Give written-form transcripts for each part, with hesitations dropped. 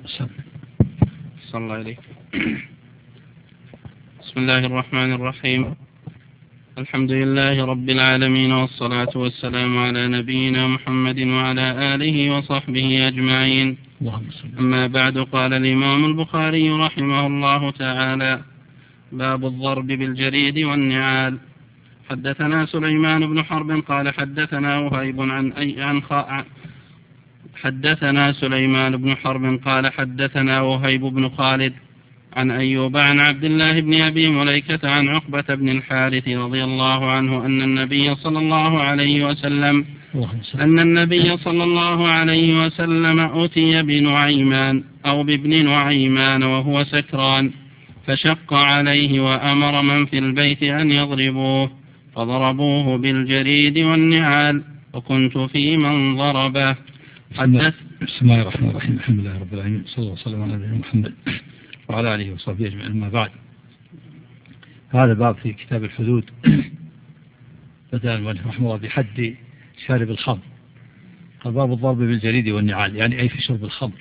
صلى الله عليه. بسم الله الرحمن الرحيم. الحمد لله رب العالمين، والصلاة والسلام على نبينا محمد وعلى آله وصحبه أجمعين. أما بعد، قال الإمام البخاري رحمه الله تعالى: باب الضرب بالجريد والنعال. حدثنا سليمان بن حرب قال حدثنا وهيب حدثنا سليمان بن حرب قال حدثنا وهيب بن خالد عن أيوب عن عبد الله بن أبي مليكة عن عقبة بن الحارث رضي الله عنه أن النبي صلى الله عليه وسلم أتي بنعيمان أو بابن نعيمان وهو سكران، فشق عليه وأمر من في البيت أن يضربوه، فضربوه بالجريد والنعال، وكنت في من ضربه. بسم الله الرحمن الرحيم. الحمد لله رب العالمين، صلى الله وسلم على نبينا محمد وعلى آله وصحبه أجمعين. أما بعد، هذا باب في كتاب الحدود بدأ رحمه الله بحد شارب الخمر. قال: باب الضرب بالجريد والنعال، يعني أي في شرب الخمر.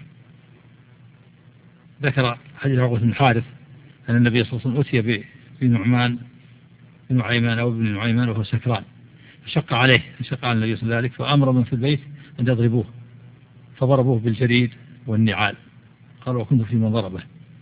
ذكر حديث عقبة بن الحارث أن النبي صلى الله عليه وسلم أتي بنعيمان أو ابن نعيمان وهو سكران، فشق عليه النبي صلى الله عليه وسلم، فأمر من في البيت أن يضربوه، فضربوه بالجريد والنعال. قال: وكنت في من ضربه.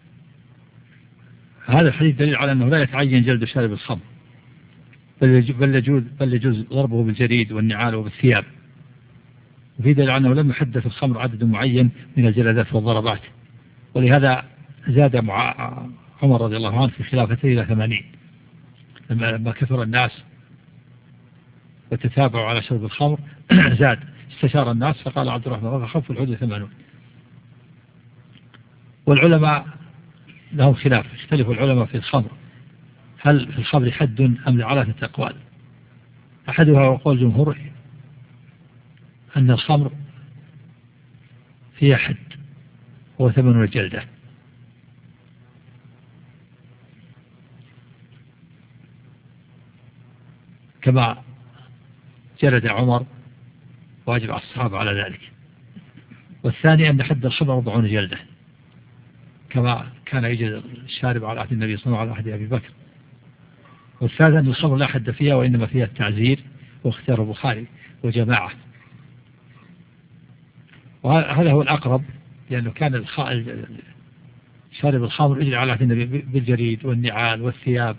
هذا الحديث دليل على أنه لا يتعين جلد شارب الخمر، بل يجوز ضربه بالجريد والنعال وبالثياب. وفي دليل على أنه لم يحدث الخمر عدد معين من الجلدات والضربات، ولهذا زاد عمر رضي الله عنه في خلافته إلى 80 لما كثر الناس وتتابعوا على شرب الخمر. زاد، استشار الناس فقال عبد الرحمن: خف الحدود 80. والعلماء لهم خلاف، اختلف العلماء في الخمر، هل في الخمر حد أم على 3 أقوال. أحدها وقول الجمهور أن الخمر فيها حد، هو 80 جلدة، كما جلد عمر، واجب على الصحابة على ذلك. والثاني أن حد الخمر 40 جلدة، كما كان يجد الشارب على عهد النبي صلى الله عليه وسلم وعلى عهد أبي بكر. والثالث أن الخمر لا حد فيها، وإنما فيها التعزير، واختيار البخاري وجماعة. وهذا هو الأقرب، لأنه كان شارب الخمر يجري على عهد النبي بالجريد والنعال والثياب.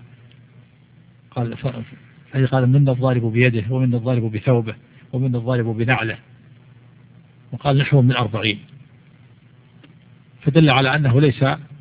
قال: من الضارب بيده، ومن الضارب بثوبه، ومن الضارب بنعله. وقال: نحو من 40. فدل على أنه ليس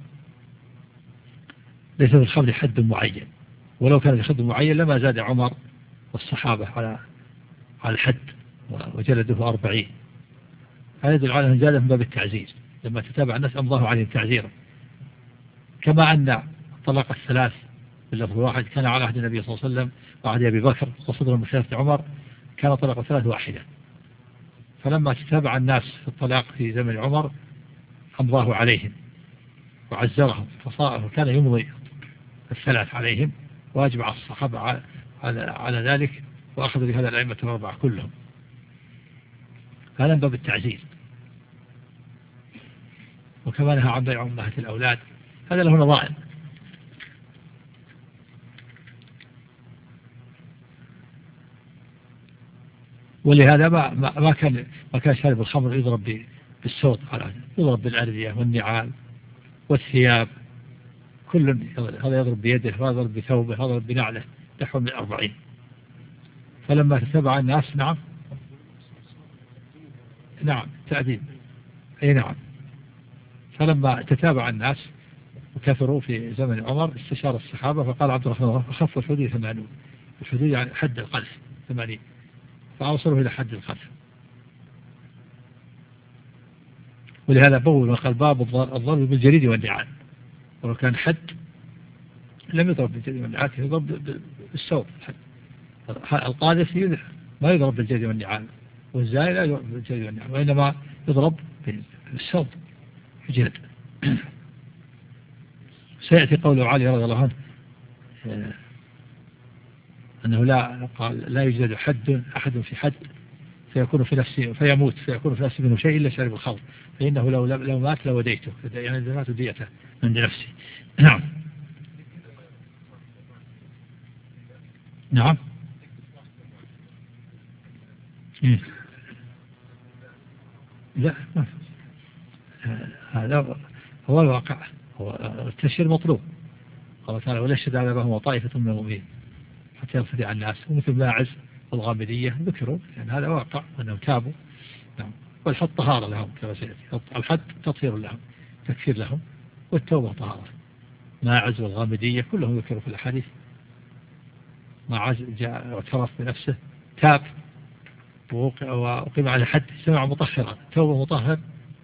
في الخمر حد معين، ولو كان في حد معين لما زاد عمر والصحابة على الحد وجلده 40. هذا يدل على أنه زاد من باب التعزير، لما تتابع الناس أمضاه عليهم تعزيرا. كما أن طلاق الثلاث باللفظ واحد كان على عهد النبي صلى الله عليه وسلم وعهد أبي بكر، وصدر من خلافة عمر كان طلاق الثلاث واحدا. فلما تتابع الناس في الطلاق في زمن عمر أمضاه عليهم وعزرهم، فكان يمضي الثلاث عليهم، واجب على الصحابة على ذلك، وأخذوا بهذا الأئمة الأربعة كلهم. هذا من باب التعزير. وكما نهى عن بيع أمهات الأولاد، هذا له نظائر. ولهذا ما كان شارب الخمر يضرب بالصوت، يضرب بالأردية والنعال والثياب، كل هذا يضرب بيده، وهذا يضرب بثوبه، هذا يضرب بنعله، نحو من 40. فلما تتبع الناس نعم تأديب، أي نعم. فلما تتابع الناس وكثروا في زمن عمر استشار الصحابة، فقال عبد الرحمن: خف الحدود 80. الحدود يعني حد القذف 80، فأوصلوا إلى حد القذف. ولهذا بول وقال: باب الضرب بالجريد والنعال. ولو كان حد لم يضرب بالجريد والنعال، يضرب بالسوط. القاذف ما يضرب بالجريد والنعال، والزائل لا يضرب بالجريد والنعال، وإنما يضرب بالسوط جلد. سيأتي قول علي رضي الله عنه أنه لا يوجد أحد في حد فيكون في نفسه فيموت فيكون في نفسه منه شيء إلا شرب الخمر، فإنه لو مات لوديته، يعني إذا مات ديته عند نفسه. نعم. نعم. لا، هذا هو الواقع، هو التشهير مطلوب. قال تعالى ولا يشهد على بهم طائفة من المؤمنين حتى يرتدع الناس، ومثل ماعز والغامدية ذكروا، يعني هذا واقع أنهم تابوا. نعم. والحد طهارة لهم كما سيأتي، الحد تطهير لهم تكفير لهم، والتوبة طهارة. ماعز والغامدية كلهم ذكروا في الحديث. ماعز جاء واعترف بنفسه تاب وقيم على الحد، سمع مطهرا، توبة مطهر،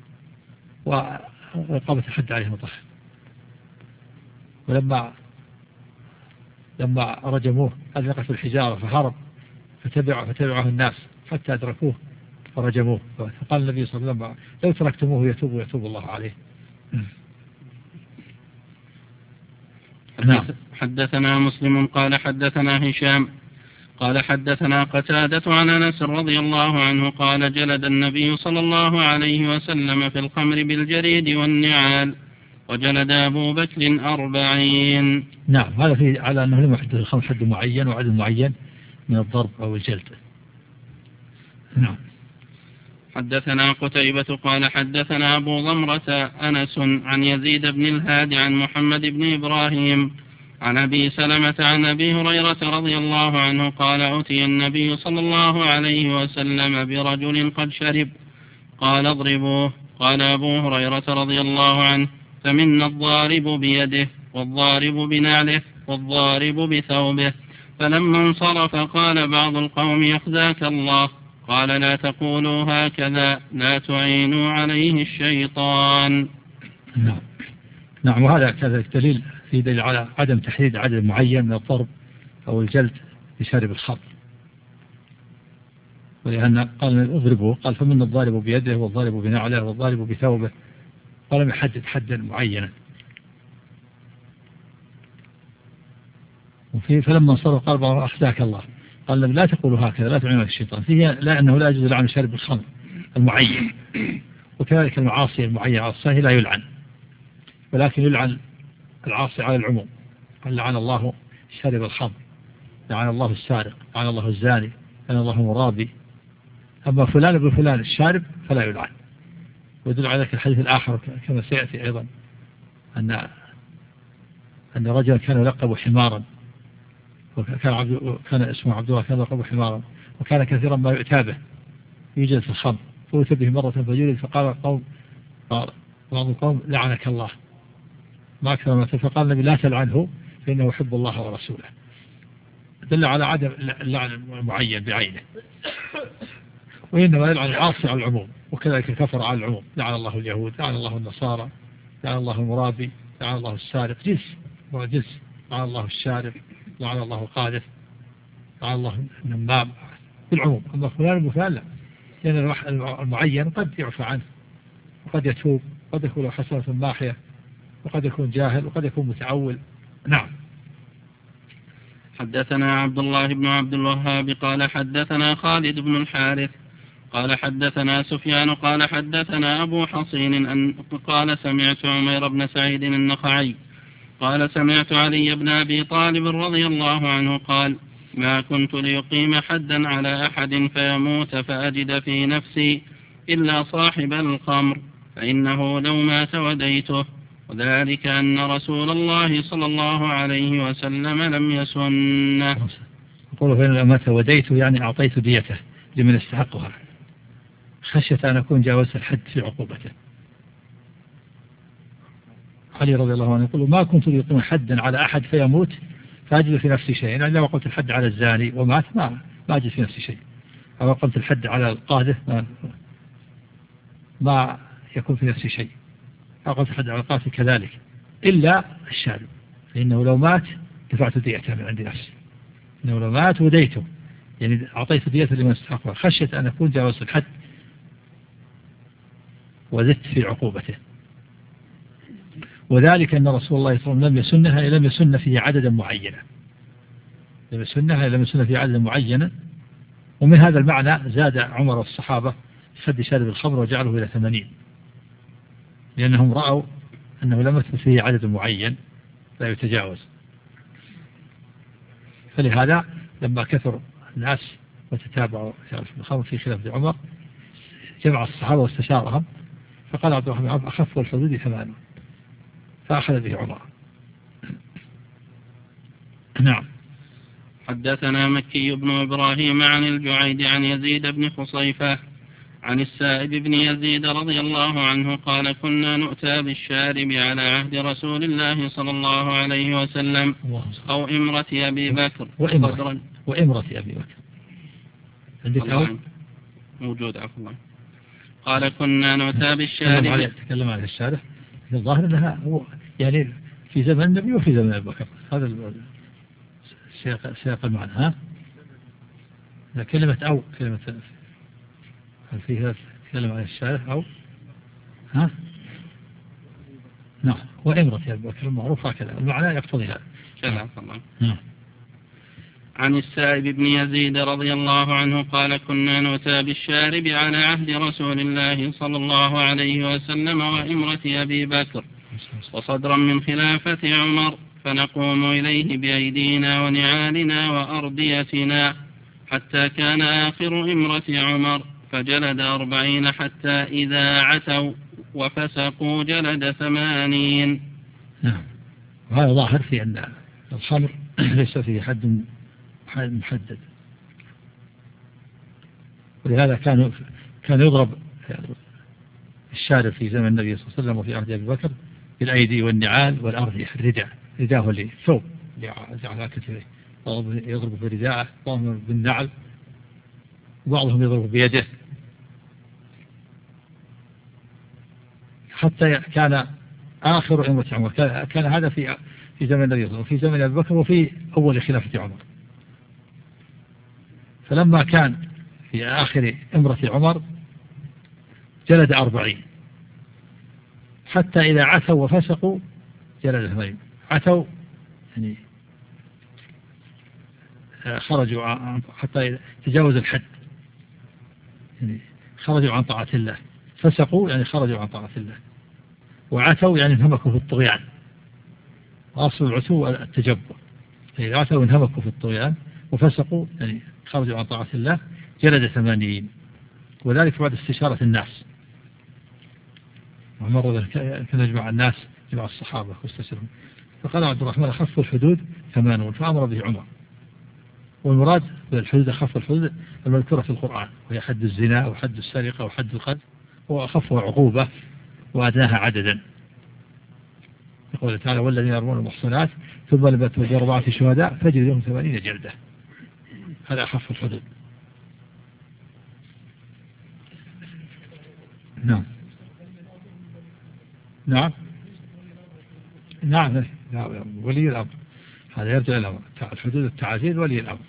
وقامت الحد عليه مطهر. ولما رجموه أذلقت الحجارة فهرب، فتبعه الناس حتى أدركوه فرجموه، فقال النبي صلى الله عليه وسلم لو تركتموه يتوب الله عليه. حدثنا مسلم قال حدثنا هشام قال حدثنا قتادة عن أنس رضي الله عنه قال جلد النبي صلى الله عليه وسلم في الخمر بالجريد والنعال، وجلد أبو بكر 40. نعم، هذا فيه على أنه لم يحدث الخمر حد معين وعدد معين من الضرب أو الجلد. نعم. حدثنا قتيبة قال حدثنا أبو ضمرة أنس عن يزيد بن الهاد عن محمد بن إبراهيم عن أبي سلمة عن أبي هريرة رضي الله عنه قال أتي النبي صلى الله عليه وسلم برجل قد شرب قال اضربوه. قال أبو هريرة رضي الله عنه فمنا الضارب بيده والضارب بنعله والضارب بثوبه. فلما انصرف قال بعض القوم يخزاك الله، قال لا تقولوا هكذا لا تعينوا عليه الشيطان. نعم. وهذا كذلك دليل في دليل على عدم تحديد عدد معين من الضرب أو الجلد لشارب الخمر، ولأن قال اضربوه، قال فمن الضارب بيده والضارب بنعله والضارب بثوبه، ولم يحدد حدا معينا. فلما انصرف قال بعض أخزاك الله، قال لا تقولوا هكذا لا تعينوا عليه الشيطان، فيه لا أنه لا يجوز لعن شارب الخمر المعين، وكذلك المعاصي المعين على الصحيح لا يلعن، ولكن يلعن العاصي على العموم. قال لعن الله شارب الخمر، لعن الله السارق، لعن الله الزاني، لعن الله المرابي. أما فلان ابن فلان الشارب فلا يلعن. ويدل على ذلك الحديث الآخر كما سيأتي أيضا أن رجلا كان يلقب حمارا، كان اسمه عبد الله، كان يلقب حمارا، وكان كثيرا ما يؤتى به يوجد في الخمر، فأتى به مرة فجلد، فقال بعض القوم لعنك الله ما أكثر ما، فقال النبي لا تلعنه فإنه يحب الله ورسوله. دل على عدم اللعن المعين بعينه، وإنما يلعن العاصي على العموم، وكذلك الكفر على العموم. لعن الله اليهود، لعن الله النصارى، لعن الله المرابي، لعن الله السارق، جنس، لعن الله الشارب، لعن الله القاذف، لعن الله النمام بالعموم. أما فلان وفلان لا، لأن المعين قد يعفى عنه وقد يتوب، قد يكون له حسنة ماحية، وقد يكون جاهل، وقد يكون متعول. نعم. حدثنا عبد الله بن عبد الوهاب قال حدثنا خالد بن الحارث قال حدثنا سفيان قال حدثنا أبو حصين أن قال سمعت عمير بن سعيد النخعي قال سمعت علي بن أبي طالب رضي الله عنه قال ما كنت ليقيم حدا على أحد فيموت فأجد في نفسي إلا صاحب الخمر، فإنه لو مات وديته، وذلك أن رسول الله صلى الله عليه وسلم لم يسنه. يقول فإن لو مات وديته يعني أعطيت ديته لمن استحقها، خشية أن أكون جاوزت الحد في عقوبته. علي رضي الله عنه يقول ما كنت ليقيم حدا على أحد فيموت فأجد في نفسي شيء، يعني لو قمت الحد على الزاني ومات ما أجد في نفسي شيء، أو قمت الحد على القاذف ما يكون في نفسي شيء، أو قمت الحد على القاتل كذلك، إلا الشارب، فإنه لو مات دفعت ديته من عند نفسي، إنه لو مات وديته، يعني أعطيت ديته لمن استحقها، خشية أن أكون جاوزت الحد وزدت في عقوبته. وذلك أن رسول الله صلى الله عليه وسلم لم يسن فيه عددا معينا، لم يسن فيه عددا معينا، ومن هذا المعنى زاد عمر والصحابة في حد شارب الخمر وجعله إلى 80، لأنهم رأوا أنه لم يثبت فيه عدد معين لا يتجاوز. فلهذا لما كثر الناس وتتابعوا شارب الخمر في خلافة عمر جمع الصحابة واستشارهم، فقال عبد الرحمن بن عوف أخف الحدود 8، فأخذ به عمر. نعم. حدثنا مكي بن إبراهيم عن الجعيد عن يزيد بن خصيفة عن السائب بن يزيد رضي الله عنه قال كنا نؤتى بالشارب على عهد رسول الله صلى الله عليه وسلم أو إمرة أبي بكر وإمرة أبي بكر عندك أو موجود عفوا الله. قال كنا نؤتى بالشارب. تكلم على الشارع الظاهر أنها يعني في زمن النبي وفي زمن أبي بكر، هذا سياق المعنى. ها كلمة أو كلمة هل فيها تكلم عن الشارع أو ها نعم وإمرة أبي بكر المعروف هكذا المعنى يقتضي هذا. نعم. عن السائب بن يزيد رضي الله عنه قال كنا نؤتى بالشارب على عهد رسول الله صلى الله عليه وسلم وإمرة أبي بكر وصدرا من خلافة عمر، فنقوم إليه بأيدينا ونعالنا وأرديتنا حتى كان آخر إمرة عمر فجلد 40 حتى إذا عتوا وفسقوا جلد 80. نعم. وهذا ظاهر في أن الخمر ليس فيه حد محدد، ولهذا كان يضرب الشارب في زمن النبي صلى الله عليه وسلم وفي عهد أبي بكر بالأيدي والنعال والأردية. الرداء هو اللي ثوب على كتفه، بعضهم يضرب برداءه، بعضهم بالنعل، وبعضهم يضرب بيده، حتى كان آخر أمة عمر. كان هذا في زمن النبي صلى الله عليه وسلم وفي زمن أبي بكر وفي أول خلافة عمر. فلما كان في آخر إمرة عمر جلد 40 حتى إذا عتوا وفسقوا جلد 80. عتوا يعني خرجوا حتى تجاوز الحد، يعني خرجوا عن طاعة الله. فسقوا يعني خرجوا عن طاعة الله، وعتوا يعني انهمكوا في الطغيان، وأصل العتو التجبر. فإذا عتوا انهمكوا في الطغيان وفسقوا يعني خرجوا عن طاعة الله جلد 80، وذلك بعد استشارة الناس. ومرة كان يجمع الناس جمع الصحابة واستشارهم، فقال عبد الرحمن أخف الحدود 80، فأمر به عمر. والمراد بالحدود أخف الحدود المذكورة في القرآن، وهي حد الزنا وحد السرقة وحد القذف، وأخفها عقوبة وأدناها عددا. يقول تعالى والذين يرمون المحصنات ثم لم يأتوا بأربعة شهداء فاجلدوهم 80 جلدة. هذا أخف الحدود. نعم. نعم. نعم. ولي الأمر هذا يرجع الأمر. الحدود التعزير ولي الأمر،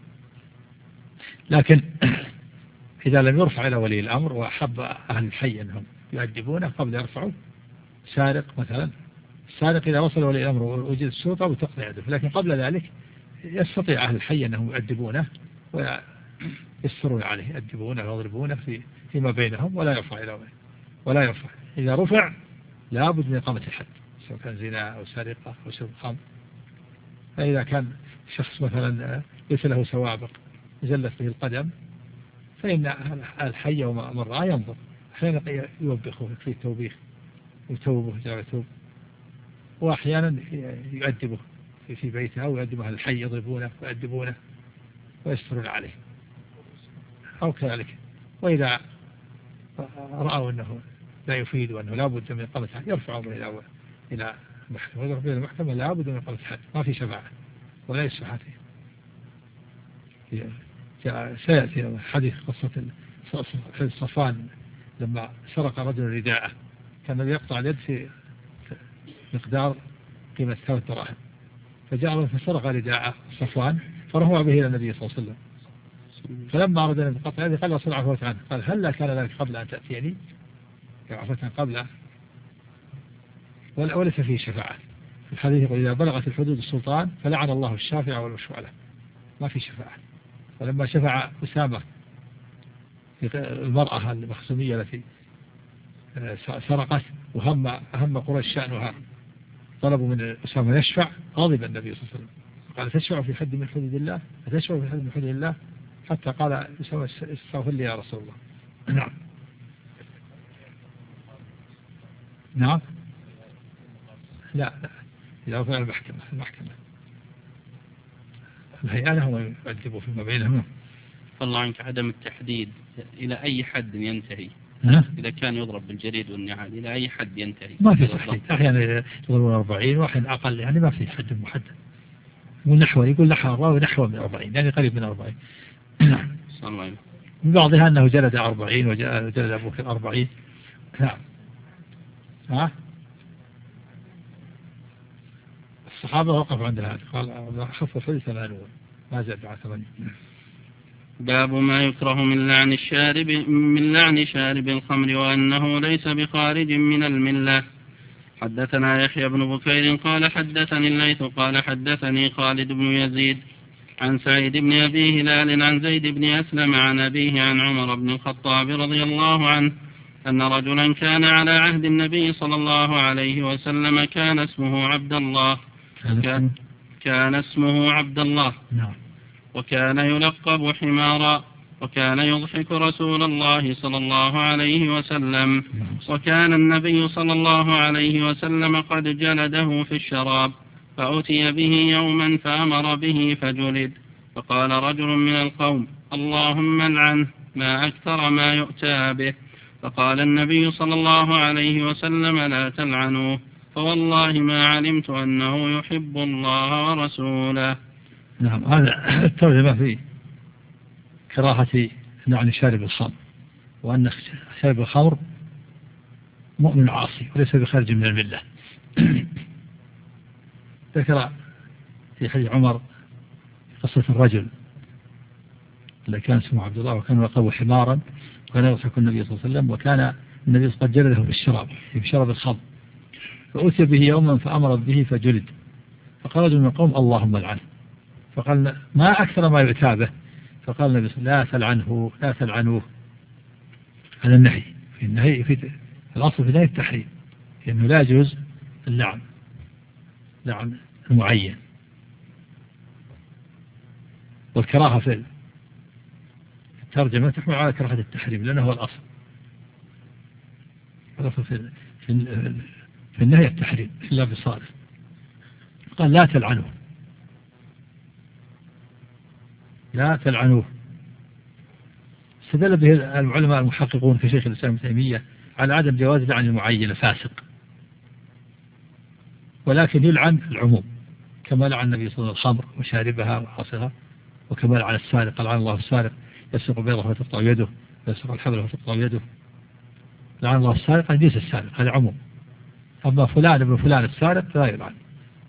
لكن إذا لم يرفع إلى ولي الأمر وأحب أهل الحي أنهم يؤدبونه قبل يرفعوا، سارق مثلا، السارق إذا وصل ولي الأمر ووجد السلطة وتقضي يده، لكن قبل ذلك يستطيع أهل الحي أنهم يؤدبونه ويسرون عليه، يؤدبونه ويضربونه فيما بينهم، ولا يرفع. إذا رفع لابد من إقامة الحد، سواء كان زنا أو سرقة أو شرب خمر. فإذا كان شخص مثلا ليس له سوابق زلت به القدم، فإن الحي ومن رأى ينظر، أحيانا يوبخه في التوبيخ يتوبه جاء يتوب، وأحيانا يؤدبه في بيته أو يؤدب أهل الحي يضربونه ويؤدبونه ويسترون عليه أو كذلك. وإذا رأوا أنه لا يفيد وأنه لا بد من إقامة حد يرفع أمره إلى المحكمة، ويرفع إلى المحكمة لا بد من إقامة حد، ما في شفاعة ولا يشفع فيه. سيأتي حديث قصة صفان لما سرق رجل رداءه، كان يقطع اليد في مقدار قيمة 3 دراهم، فجاء فسرق رداءه صفوان فرفع به إلى النبي صلى الله عليه وسلم. فلما أراد أن يقطع يده قال صلى الله عليه وسلم قال هل كان ذلك قبل أن تأتيني؟ عفوا قبل، وليس فيه شفاعة. في الحديث يقول إذا بلغت الحدود السلطان فلعن الله الشافع والمشفوع له، ما في شفاعة. ولما شفع أسامة في المرأة المخزومية التي سرقت وهم قريش شأنها، طلبوا من أسامة يشفع، غضب النبي صلى الله عليه وسلم قال تشفع في حد من حدود الله؟ أتشفع في حد من حدود الله؟ حتى قال أسامة استغفر لي يا رسول الله. نعم. نعم. لا إذا رفع المحكمة الهيئة هم يعذبوا فيما بينهم. الله عنك، عدم التحديد إلى أي حد ينتهي؟ إذا كان يضرب بالجريد والنعال إلى أي حد ينتهي؟ ما في تحديد، أحيانا يضربون 40 وأحيانا أقل، يعني ما في حد محدد. ونحو يقول نحو الراوي نحو من 40، يعني قريب من 40. من بعضها أنه جلد 40 وجلد أبو بكر 40. نعم. الصحابة وقفوا عند هذا، قال خف الحديث 80 ما زاد على 80. باب ما يكره من لعن شارب الخمر وأنه ليس بخارج من الملة. حدثنا يحيى بن بكير قال حدثني الليث قال حدثني خالد بن يزيد عن سعيد بن أبي هلال عن زيد بن أسلم عن أبيه عن عمر بن الخطاب رضي الله عنه أن رجلا كان على عهد النبي صلى الله عليه وسلم كان اسمه عبد الله وكان يلقب حمارا، وكان يضحك رسول الله صلى الله عليه وسلم، وكان النبي صلى الله عليه وسلم قد جلده في الشراب، فأتي به يوما فأمر به فجلد، فقال رجل من القوم اللهم العنه ما أكثر ما يؤتى به، فقال النبي صلى الله عليه وسلم لا تلعنوه، فوالله ما علمت أنه يحب الله ورسوله. نعم. هذا الترجمة في كراهة لعن شارب الخمر، وأن شارب الخمر مؤمن عاصي وليس بخارج من الملة. ذكر في حديث عمر قصة الرجل الذي كان اسمه عبد الله وكان يلقب حمارا، وكان يضحك النبي صلى الله عليه وسلم، وكان النبي قد جلده بالشراب في شرب الخمر، فأتي به يوما فأمر به فجلد، فقال رجل من القوم اللهم العنه، فقال ما أكثر ما يؤتى به، فقال النبي لا تلعنوه. هذا النهي، في الأصل في النهي التحريم، لأنه لا يجوز اللعن المعين، والكراهة في الترجمة تحمل على كراهة التحريم لأنه هو الأصل. في النهي التحريم إلا بصالح. قال لا تلعنوه. استدل به العلماء المحققون كشيخ الإسلام ابن تيمية على عدم جواز لعن المعين فاسق، ولكن يلعن العموم، كما لعن النبي صلى الله عليه وسلم الخمر وشاربها وحاصرها، وكما لعن السارق، لعن الله السارق يسرق بيضه فتقطع يده، يسرق الحبل فتقطع يده. لعن الله السارق أن ليس السارق، هذا عموم. أما فلان ابن فلان السارق لا يلعن.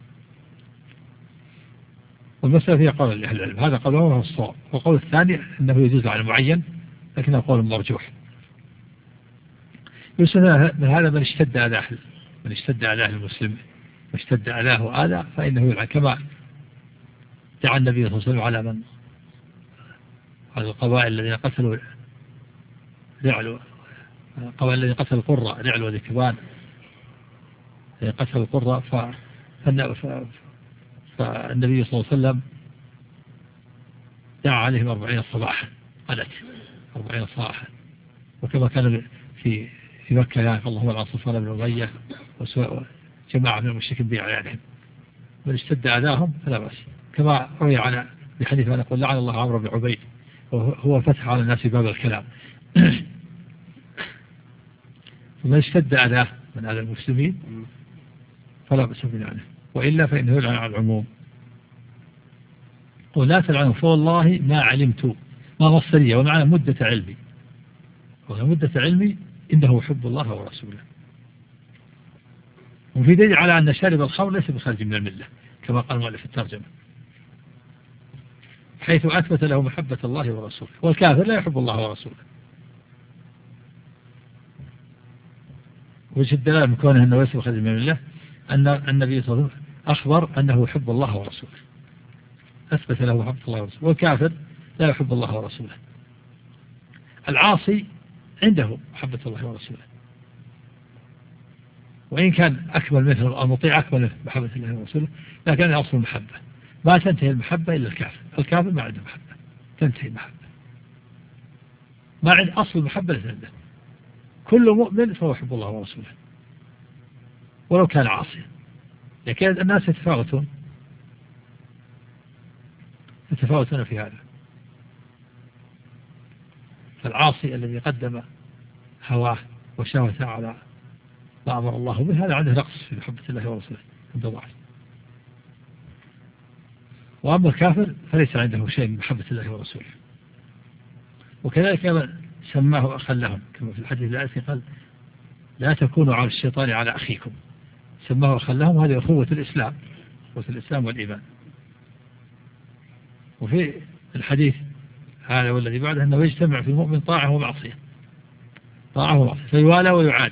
والمسألة فيها قول أهل العلم، هذا قوله هو الصواب، والقول الثاني أنه يجوز لعن معين لكنه قول مرجوح. يسمى من هذا من اشتد أذاه المسلم واشتد أذاه آذى فإنه يلعن، كما دعا النبي صلى الله عليه وسلم على القبائل الذين قتلوا القبائل الذين قتلوا القرى رعل وذكوان، قتلوا القرى، فالنبي صلى الله عليه وسلم دعا عليهم 40 صباحا، قالت 40 صباحا، وكما كان في مكة يعني اللهم العن صفوان بن أمية وجماعة من المشركين بأعيانهم، من اشتد أذاهم فلا بأس، كما روي عن بحديث أن يقول لعن الله عمرو بن عبيد وهو فتح على الناس باب الكلام. ومن اشتد أذاه من أذى المسلمين فلا بأس بلعنه، وإلا فإنه يلعن على العموم. ولا تلعنوا فوالله ما علمت، ما مصرية ومعنى مدة علمي إنه يحب الله ورسوله. وفي دليل على أن شارب الخمر ليس بخارج من الملة كما قال المؤلف في الترجمة، حيث أثبت له محبة الله ورسوله، والكافر لا يحب الله ورسوله. وجه الدلالة من كونه أنه ليس بخارج من الملة أن النبي صلى الله عليه وسلم أخبر أنه يحب الله ورسوله، أثبت له محبة الله ورسوله، والكافر لا يحب الله ورسوله. العاصي عنده محبة الله ورسوله، وإن كان أكمل مثل المطيع أكمل مثل محبة الله ورسوله، لكن أصل المحبة ما تنتهي المحبة إلا الكافر. الكافر ما عنده محبة، تنتهي المحبة، ما عند أصل المحبة عنده. كل مؤمن فهو يحب الله ورسوله ولو كان عاصيا، لكن الناس يتفاوتون في هذا. فالعاصي الذي قدم هواه وشهوته على ما أمر الله به، هذا عنده نقص في محبة الله ورسوله، عنده ضعف. وأما الكافر فليس عنده شيء من محبة الله ورسوله. وكذلك سماه أخا لهم، كما في الحديث الآتي قال لا تكونوا على الشيطان على أخيكم، سماه أخا لهم. هذه أخوة الإسلام، أخوة الإسلام والإيمان. وفي الحديث هذا والذي بعده أنه يجتمع في المؤمن طاعة ومعصية، فيوالى ويعادى.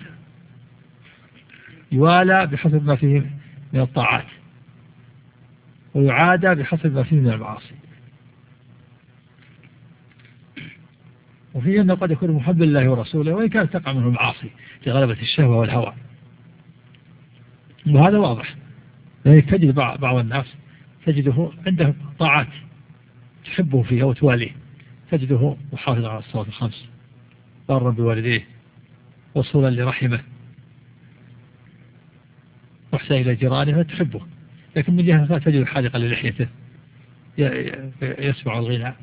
يوالى بحسب ما فيه من الطاعات، ويعادى بحسب ما فيه من المعاصي. وفيه أنه قد يكون محب لله ورسوله وإن كانت تقع منه المعاصي لغلبة الشهوة والهوى، وهذا واضح. لأنك تجد بعض الناس تجده عنده طاعات تحبه فيها وتواليه، تجده محافظ على الصلاة الخمس، بارا بوالديه، وصولا لرحمه، محسن إلى جيرانه، فتحبه. لكن من جهة تجد حالقا للحيته، يسمع الغناء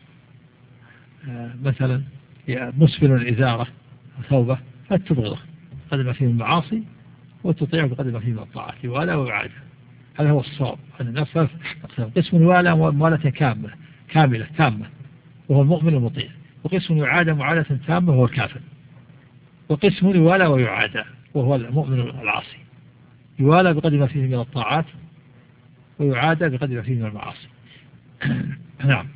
مثلا، مسفل الإزارة ثوبه، فتبغضه قدم فيه المعاصي وتطيعه بقدم فيه من الطاعات. ولا وعاد، هذا هو الصواب. أن الناس قسم ولا موالة كاملة تامة وهو المؤمن المطيع، وقسم يعادى معادة تامة وهو الكافر، وقسم يوالى ويعادى وهو المؤمن العاصي، يوالى بقدر ما فيه من الطاعات ويعادى بقدر ما فيه من المعاصي. نعم.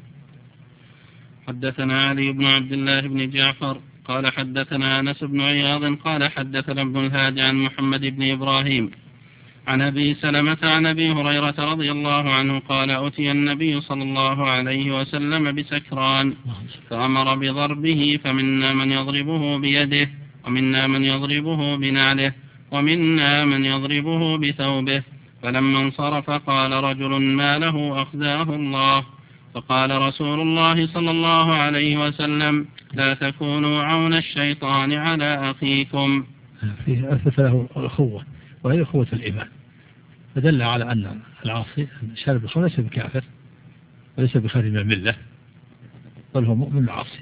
حدثنا علي بن عبد الله بن جعفر قال حدثنا أنس بن عياض قال حدثنا ابن الهادي عن محمد بن إبراهيم عن أبي سلمة عن أبي هريرة رضي الله عنه قال أتي النبي صلى الله عليه وسلم بسكران فأمر بضربه، فمنا من يضربه بيده، ومنا من يضربه بنعله، ومنا من يضربه بثوبه. فلما انصرف قال رجل ما له أخزاه الله. فقال رسول الله صلى الله عليه وسلم لا تكونوا عون الشيطان على أخيكم. فيه أثبت له الأخوة، وهي أخوة الإيمان، فدل على أن العاصي شارب الخمر ليس بكافر وليس بخارج من الملة، بل هو مؤمن عاصي.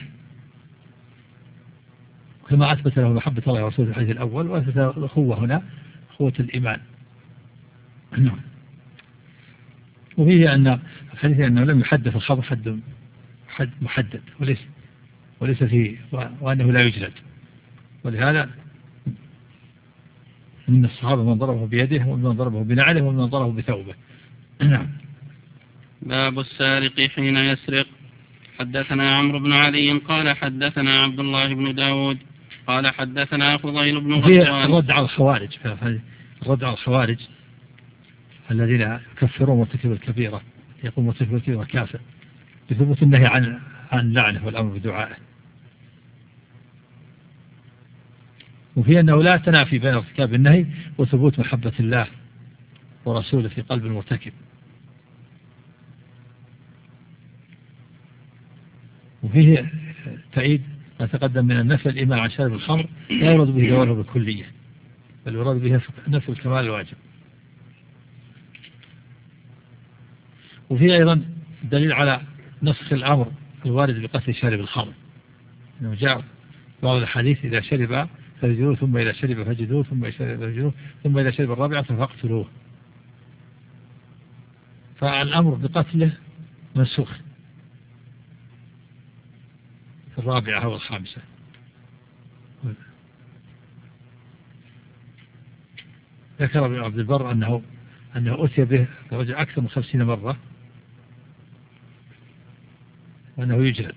كما أثبت له محبة الله ورسوله في الحديث الأول، وأثبت له الأخوة هنا أخوة الإيمان. وفيه أن الحديث أنه لم يحدث الخمر حد محدد وليس فيه، وأنه لا يجلد. ولهذا من الصحابة من ضربه بيده، ومن ضربه بنعله، ومن ضربه بثوبه. باب السارق حين يسرق. حدثنا عمرو بن علي قال حدثنا عبد الله بن داود قال حدثنا فضيل بن غزوان. الرد على الخوارج الذين يكفرون مرتكب الكبيرة، يقول مرتكب الكبيرة كافر بثبوت النهي عن لعنه والأمر بدعائه. وفي أنه لا تنافي بين ارتكاب النهي وثبوت محبة الله ورسوله في قلب المرتكب. وفيه تأييد ما تقدم من النفي الإيمان عن شارب الخمر لا يراد به زواله بالكلية، بل يراد به نفي الكمال الواجب. وفيه أيضا دليل على نسخ الأمر الوارد بقتل شارب الخمر، إنه جاء بعض الحديث إذا شرب فاجلوه، ثم إذا شرب فاجلوه، ثم إذا شرب فاجلوه، ثم إذا شرب الرابعة فاقتلوه. فالأمر بقتله منسوخ في الرابعة أو الخامسة. ذكر ابن عبد البر أنه أتي به رجع أكثر من 50 مرة، وأنه يجلد.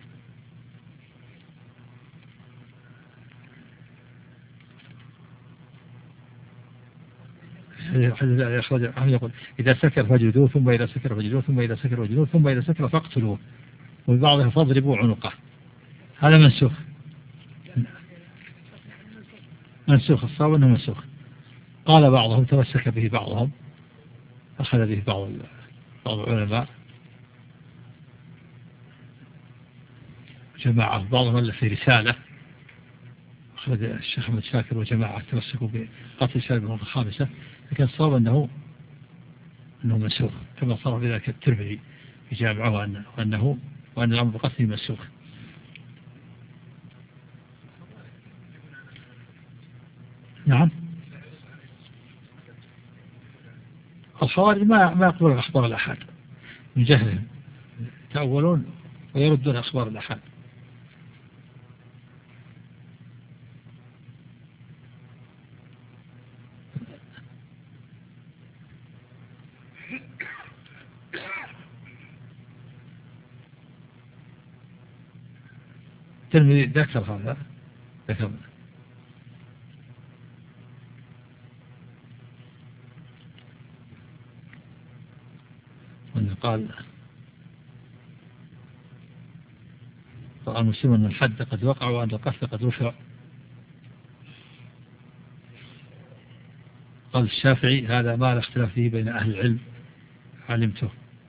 يقول إذا سكر فجلدوه، ثم إذا سكر فجلدوه، ثم إذا سكر فجلدوه، ثم إذا سكر فاقتلوه. وبعضها فاضربوا عنقه. هذا منسوخ. الصواب أنه منسوخ. قال بعضهم تمسك به بعضهم، أخذ به بعض العلماء جماعة، بعضهم ألف في رسالة، أخذ الشيخ أحمد شاكر وجماعة تمسكوا بقتل شارب الخمر الخامسة، لكن الصواب أنه منسوخ كما صار بذلك الترمذي في جامعه وأن الأمر بقتله منسوخ. نعم. الخوارج ما يقبلون أخبار الأحاد من جهلهم، يتأولون ويردون أخبار الأحاد. الترمذي ذكر هذا، ذكر قال المسلم أن الحد قد وقع وأن القتل قد رفع. قال الشافعي هذا ما لا اختلاف فيه بين أهل العلم علمته.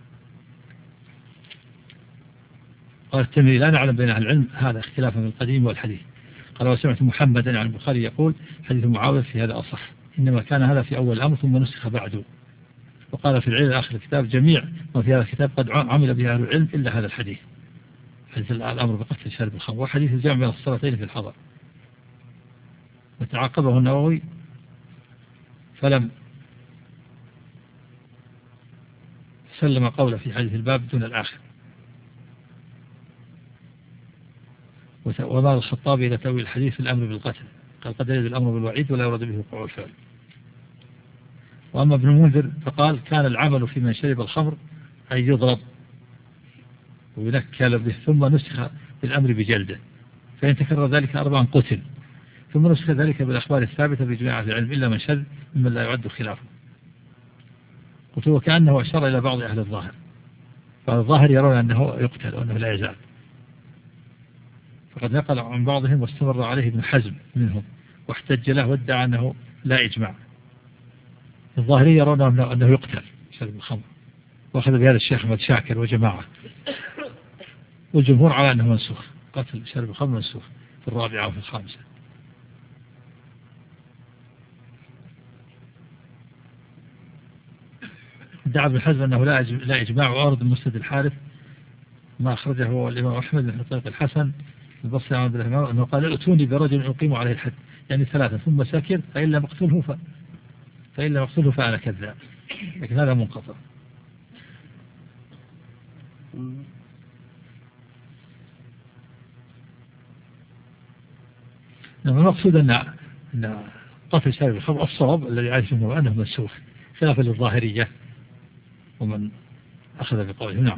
قال الترمذي لا نعلم بين أهل العلم هذا اختلافا في القديم والحديث. قال وسمعت محمدا عن البخاري يقول حديث معاوية في هذا أصح، إنما كان هذا في أول الأمر ثم نسخ بعده. وقال في العلم آخر الكتاب جميع ما في هذا الكتاب قد عمل به أهل العلم إلا هذا الحديث، حديث الأمر بقتل شارب الخمر، وحديث الجامع بين الصلاتين في الحضر. وتعاقبه النووي فلم سلم قوله في حديث الباب دون الآخر. ومال الخطابي إلى تأويل الحديث في الأمر بالقتل، قال قد يرد الأمر بالوعيد ولا يرد به وقوع الفعل. وأما ابن المنذر فقال كان العمل في من شرب الخمر أن يضرب وينكل به ثم نسخ بالأمر بجلده، فإن تكرر ذلك 4 قتل، ثم نسخ ذلك بالأخبار الثابتة بجماعة العلم إلا من شذ ممن لا يعد خلافه. قلت وكأنه أشار إلى بعض أهل الظاهر، فالظاهر يرون أنه يقتل وأنه لا يزال، فقد نقل عن بعضهم واستمر عليه ابن حزم منهم واحتج له وادعى أنه لا إجماع. الظاهرية يرون أنه يقتل شرب الخمر، وأخذ بهذا الشيخ أحمد شاكر وجماعة، والجمهور على أنه منسوخ، قتل شرب الخمر منسوخ في 4 وفي 5. ادعى ابن حزم أنه لا إجماع، وأورد المسند الحارث ما أخرجه هو الإمام أحمد من طريق الحسن البصري عن عبد الرحمن أنه قال ائتوني برجل أقيم عليه الحد، يعني 3 ثم ساكر فإن لم أقتله فأنا كذاب، لكن هذا منقطع. المقصود أن قتل شارب الخمر الصواب الذي عايش منه أنه منسوخ خلافا للظاهرية ومن أخذ بقوله. نعم.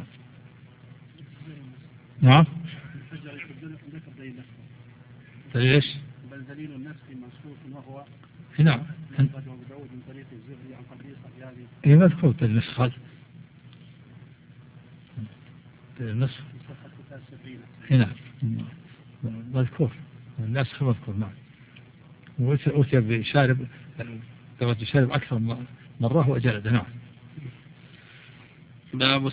نعم. ليش؟ بل دليل النفس منسوخ وهو نعم. من داود من طريق الزهري عن قبيصة يعني هي مذكور النسخ هذا النسخ هنا مذكور النسخ مذكور. نعم. وأتي بشارب توجه شارب أكثر مرة وجلده. نعم. باب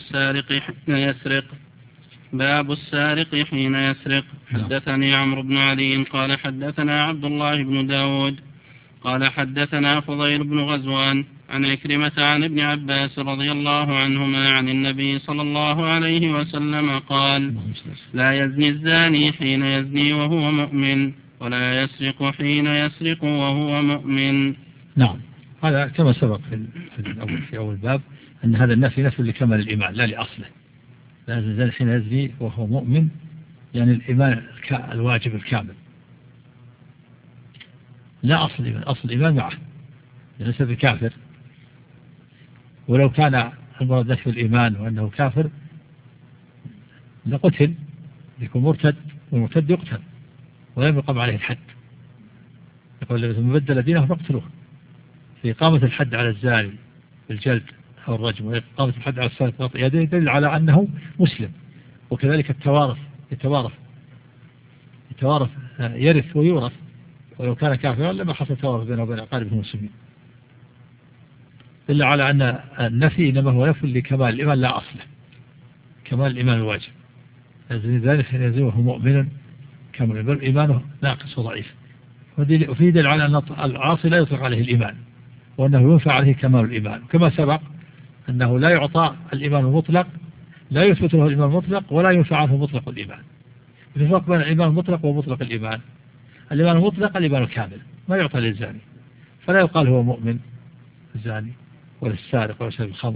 السارق حين يسرق. حدثني عمرو بن علي قال حدثنا عبد الله بن داود قال حدثنا فضيل بن غزوان عن عكرمة عن ابن عباس رضي الله عنهما عن النبي صلى الله عليه وسلم قال لا يزني الزاني حين يزني وهو مؤمن ولا يسرق حين يسرق وهو مؤمن. نعم. هذا كما سبق في أول باب أن هذا النفي نفي لكمال الإيمان لا لأصله. لا يزني حين يزني وهو مؤمن يعني الإيمان الواجب الكامل، لا أصل الإيمان، أصل الإيمان معه ليس بكافر، ولو كان المراد نفي الإيمان وأنه كافر لقتل، يكون مرتد والمرتد يقتل ولم يقام عليه الحد. يقول لما بدل دينه فاقتلوه. في إقامة الحد على الزاني بالجلد أو الرجم، وإقامة الحد على السارق يدل على أنه مسلم، وكذلك التوارث يتوارث يرث ويورث، ولو كان كافرا لما حصل توارث بينه وبين أقاربه المسلمين، إلا على أن النفي إنما هو نفي لكمال الإيمان لا أصله، كمال الإيمان الواجب، ذلك يلزمه مؤمنا كامل إيمانه ناقص وضعيف. وفي دليل على أن العاصي لا يطلق عليه الإيمان، وأنه ينفع عليه كمال الإيمان، كما سبق أنه لا يعطى الإيمان المطلق، لا يثبت له الإيمان المطلق ولا ينفع عنه مطلق الإيمان. في فرق بين الإيمان المطلق ومطلق الإيمان. الإيمان المطلق الإيمان الكامل ما يعطى للزاني، فلا يقال هو مؤمن الزاني ولا السارق ولا شرب الخمر،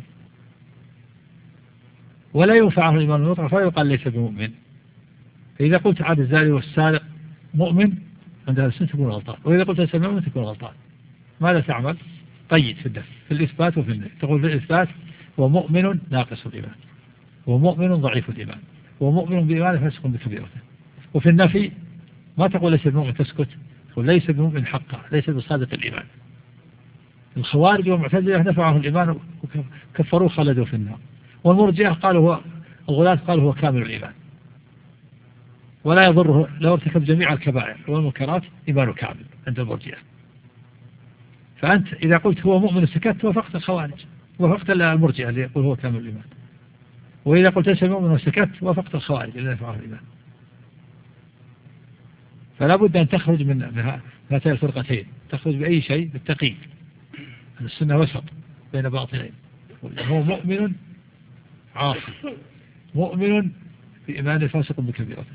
ولا ينفع عنه الإيمان المطلق فلا يقال ليس بمؤمن. فإذا قلت عاد الزاني والسارق مؤمن عند أهل السنة تكون غلطان، وإذا قلت ليس بمؤمن تكون غلطان. ماذا تعمل؟ قيد في النفي، في الإثبات وفي النفي. تقول في الإثبات ومؤمن ناقص الإيمان، ومؤمن ضعيف الإيمان، ومؤمن بإيمانه فاسق بكبيرته. وفي النفي ما تقول ليس بمؤمن تسكت، تقول ليس بمؤمن حقا، ليس بصادق الإيمان. الخوارج والمعتزلة نفعهم الإيمان وكفروه خلدوا في النار، والمرجئة قالوا هو الغلاة قالوا هو كامل الإيمان ولا يضره لو ارتكب جميع الكبائر والمنكرات إيمانه كامل عند المرجئة. فأنت إذا قلت هو مؤمن سكت وفقت الخوارج، وفقت المرجئة اللي يقول هو كامل الإيمان. وإذا قلت ليس مؤمن وسكت وفقت الخوارج اللي نفعه الإيمان. فلا بد أن تخرج من هاتين الفرقتين، تخرج بأي شيء بالتقييد. السنة وسط بين باطلين، هو مؤمن عاصي، مؤمن بإيمان فاسق بكبيرته.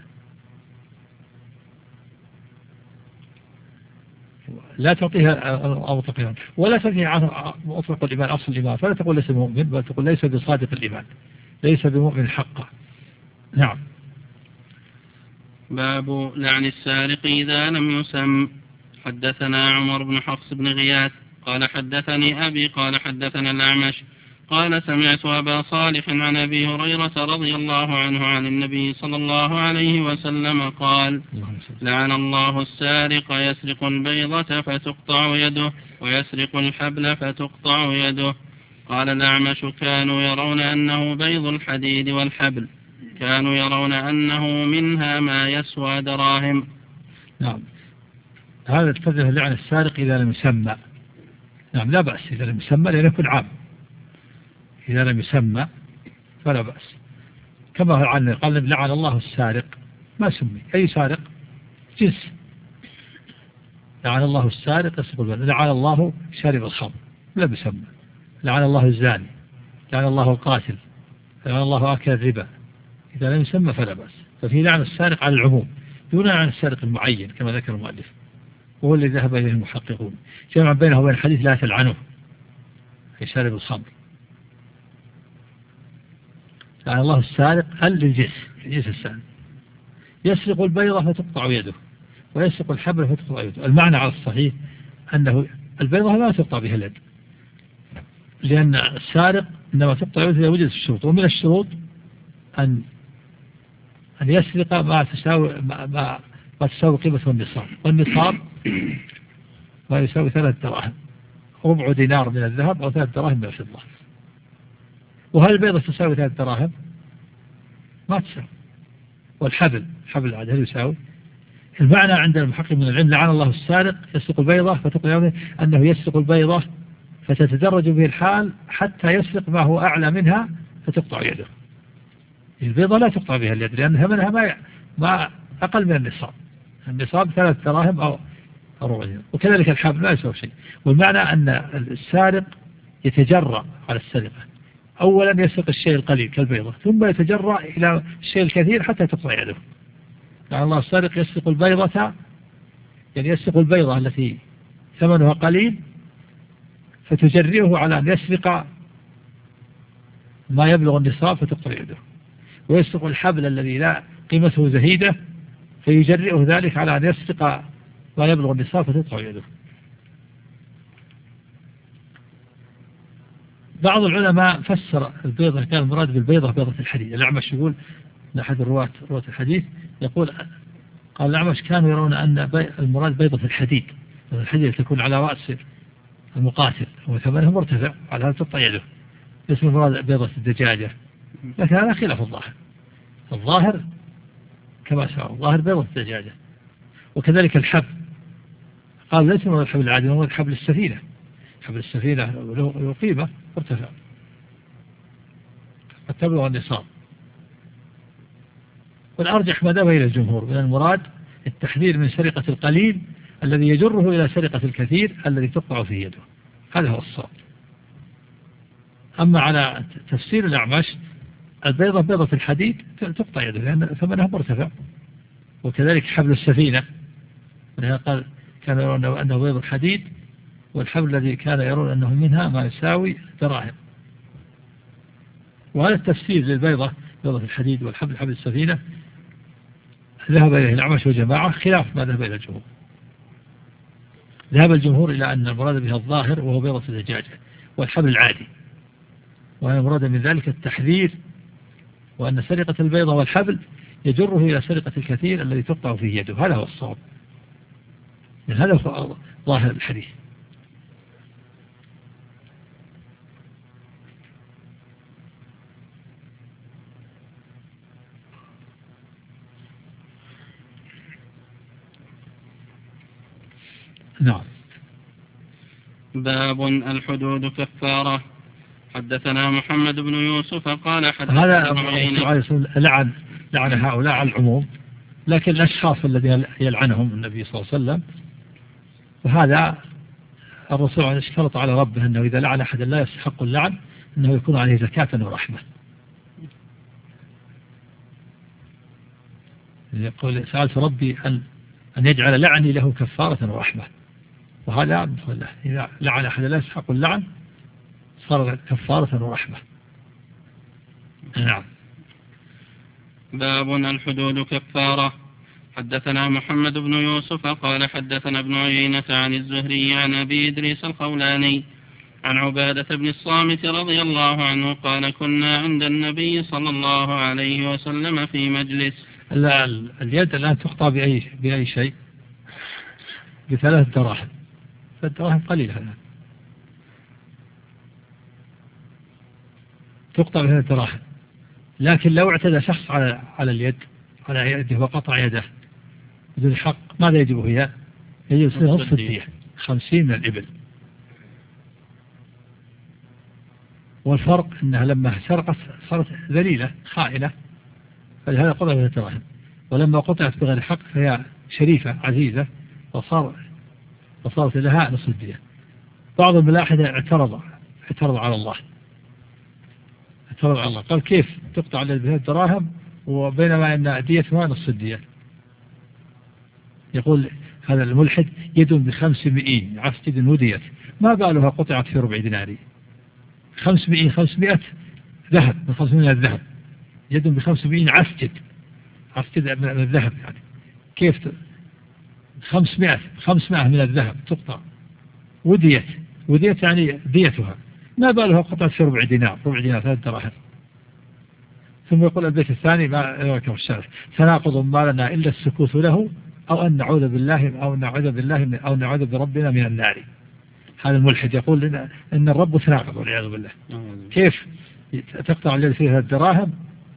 لا تعطيها مطلق الإيمان ولا تنهي عنه مطلق الإيمان أصل الإيمان، فلا تقول ليس بمؤمن بل تقول ليس بصادق الإيمان، ليس بمؤمن حقا. نعم. باب لعن السارق إذا لم يسم. حدثنا عمر بن حفص بن غياث قال حدثني أبي قال حدثنا الأعمش قال سمعت أبا صالح عن أبي هريرة رضي الله عنه عن النبي صلى الله عليه وسلم قال لعن الله السارق يسرق البيضة فتقطع يده ويسرق الحبل فتقطع يده. قال الأعمش كانوا يرون أنه بيض الحديد والحبل، كانوا يرون أنه منها ما يسوى دراهم. نعم. هذا التفضل لعن السارق إذا لم يسمى. نعم لا بأس إذا لم يسمى لأنه يكون عام، إذا لم يسمى فلا بأس. كما هو عنه قال لعن الله السارق ما سمي، أي سارق جنس. لعن الله السارق يسرق البيضة، لعن الله شارب الخمر لا يسمى، لعن الله الزاني، لعن الله القاتل، لعن الله آكل الربا. إذا لم يسمى فلا بأس. ففي لعن السارق على العموم دون عن السارق المعين كما ذكر المؤلف، وهو الذي ذهب إليه المحققون جمع بينه وبين الحديث لا تلعنه في شارب الخمر. لعن الله السارق هل للجنس السارق. يسرق البيضة فتقطع يده ويسرق الحبل فتقطع يده. المعنى على الصحيح أنه البيضة لا تقطع بها اليد، لأن السارق إنما تقطع يده إذا وجدت الشروط، ومن الشروط أن يسرق ما تساوي قيمة النصاب، والنصاب ما يساوي 3 دراهم، ربع دينار من الذهب أو 3 دراهم من الفضة. وهل البيضة تساوي 3 دراهم؟ ما تساوي. والحبل العاد هل يساوي؟ المعنى عند المحقق من العلم لعن الله السارق يسرق البيضة فتقطع يده، أنه يسرق البيضة فتتدرج به الحال حتى يسرق ما هو أعلى منها فتقطع يده. البيضة لا تقطع بها اليد لأن ثمنها ما أقل من النصاب 3 دراهم أو ربع دينار. وكذلك الحبل لا يسوي شيء. والمعنى أن السارق يتجرأ على السرقة، أولا يسرق الشيء القليل كالبيضة ثم يتجرأ إلى الشيء الكثير حتى تقطع يده. لعن الله السارق يسرق البيضة، يعني يسرق البيضة التي ثمنها قليل فتجرئه على أن يسرق ما يبلغ النصاب فتقطع يده، ويسرق الحبل الذي لا قيمته زهيدة فيجرئه ذلك على أن يسرق ما يبلغ النصاب فتقطع يده. بعض العلماء فسر البيضة كان المراد بالبيضة بيضة الحديد. الأعمش يقول أحد رواة الحديث يقول قال الأعمش كانوا يرون أن المراد بيضة الحديد، الحديد تكون على رأس المقاتل وثمنها مرتفع على هذا تقطع يده. اسم المراد بيضة الدجاجة، لكن هذا خلاف الظاهر. الظاهر كما سواء، الظاهر بيضة الدجاجة. وكذلك الحبل، قال ليس من الحبل العادي، هو حبل السفينة. حبل السفينة له قيمة ارتفع قد تبلغ النصاب. والأرجح ما ذهب إلى الجمهور من المراد التحذير من سرقة القليل الذي يجره إلى سرقة الكثير الذي تقطع في يده، هذا هو الصواب. أما على تفسير الأعمش، البيضة بيضة الحديد تقطع يده لأن ثمنها مرتفع. وكذلك حبل السفينة، قال كانوا يرون أنه بيض الحديد، والحبل الذي كان يرون أنه منها ما يساوي دراهم. وهذا التفسير للبيضة بيضة الحديد والحبل حبل السفينة ذهب إليه الأعمش وجماعة خلاف ما ذهب إلى الجمهور. ذهب الجمهور إلى أن المراد بها الظاهر وهو بيضة الدجاجة والحبل العادي، وأن المراد من ذلك التحذير، وأن سرقة البيضة والحبل يجره إلى سرقة الكثير الذي تقطع فيه يده، هذا هو الصواب. هذا هو ظاهر الحديث. نعم. باب الحدود كفارة. حدثنا محمد بن يوسف قال حدثنا هذا لعن هؤلاء على العموم، لكن الأشخاص الذين يلعنهم النبي صلى الله عليه وسلم، وهذا الرسول اشترط على ربه أنه إذا لعن أحدا لا يستحق اللعن أنه يكون عليه زكاة ورحمة. يقول سألت ربي أن يجعل لعني له كفارة ورحمة، وهذا إذا لعن أحدا لا يستحق اللعن صار كفارة ورحمة. نعم. باب الحدود كفارة. حدثنا محمد بن يوسف قال حدثنا ابن عيينة عن الزهري عن أبي إدريس الخولاني عن عبادة بن الصامت رضي الله عنه قال كنا عند النبي صلى الله عليه وسلم في مجلس. اليد الآن تقطع بأي شيء؟ ب3 دراهم، فالدراهم قليلة الآن تقطع ب3 دراهم. لكن لو اعتدى شخص على اليد على يده وقطع يده بدون حق ماذا يجب فيها؟ يجب فيها نصف الدية، 50 من الإبل. والفرق أنها لما سرقت صارت ذليلة خائنة، فلهذا قطعت ب3 دراهم، ولما قطعت بغير حق فهي شريفة عزيزة وصارت لها نصف الدية. بعض الملاحدة اعترض على الله، قال كيف تقطع ب3 دراهم وبينما أن ديتها نصف الدية؟ يقول هذا الملحد يد ب500 عفد وديت، ما بالها قطعت في ربع دينار؟ 500 ذهب، من 500 الذهب، يد ب500 عفد من الذهب، يعني كيف 500 من الذهب تقطع وديت يعني ديتها، ما بالها قطعت في ربع دينار 3 دراهم. ثم يقول البيت الثاني ما يذكر الشرع تناقض ما لنا إلا السكوت له أو أن نعوذ بربنا من النار. هذا الملحد يقول لنا إن الرب تناقض والعياذ بالله. كيف تقطع اليد فيها الدراهم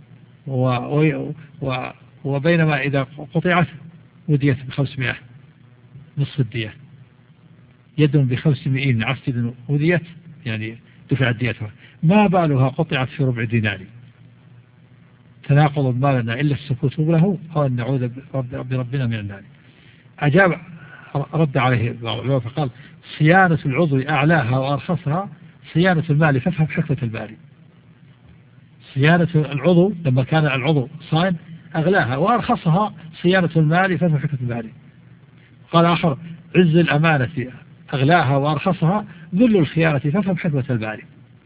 وبينما إذا قطعت وديت ب500 نصف الدية، يد ب500 عفد وديت يعني دفعت ديتها، ما بالها قطعت في ربع دينار. تناقض ما لنا إلا السكوت له أو أن نعوذ بربنا من النار. أجاب رد عليه بعض العلماء فقال صيانة العضو أعلاها وأرخصها صيانة المال فافهم حكمة الباري. صيانة العضو لما كان العضو صائن أغلاها وأرخصها صيانة المال فافهم حكمة الباري. قال آخر عز الأمانة أغلاها وأرخصها ذل الخيانة فافهم حكمة الباري.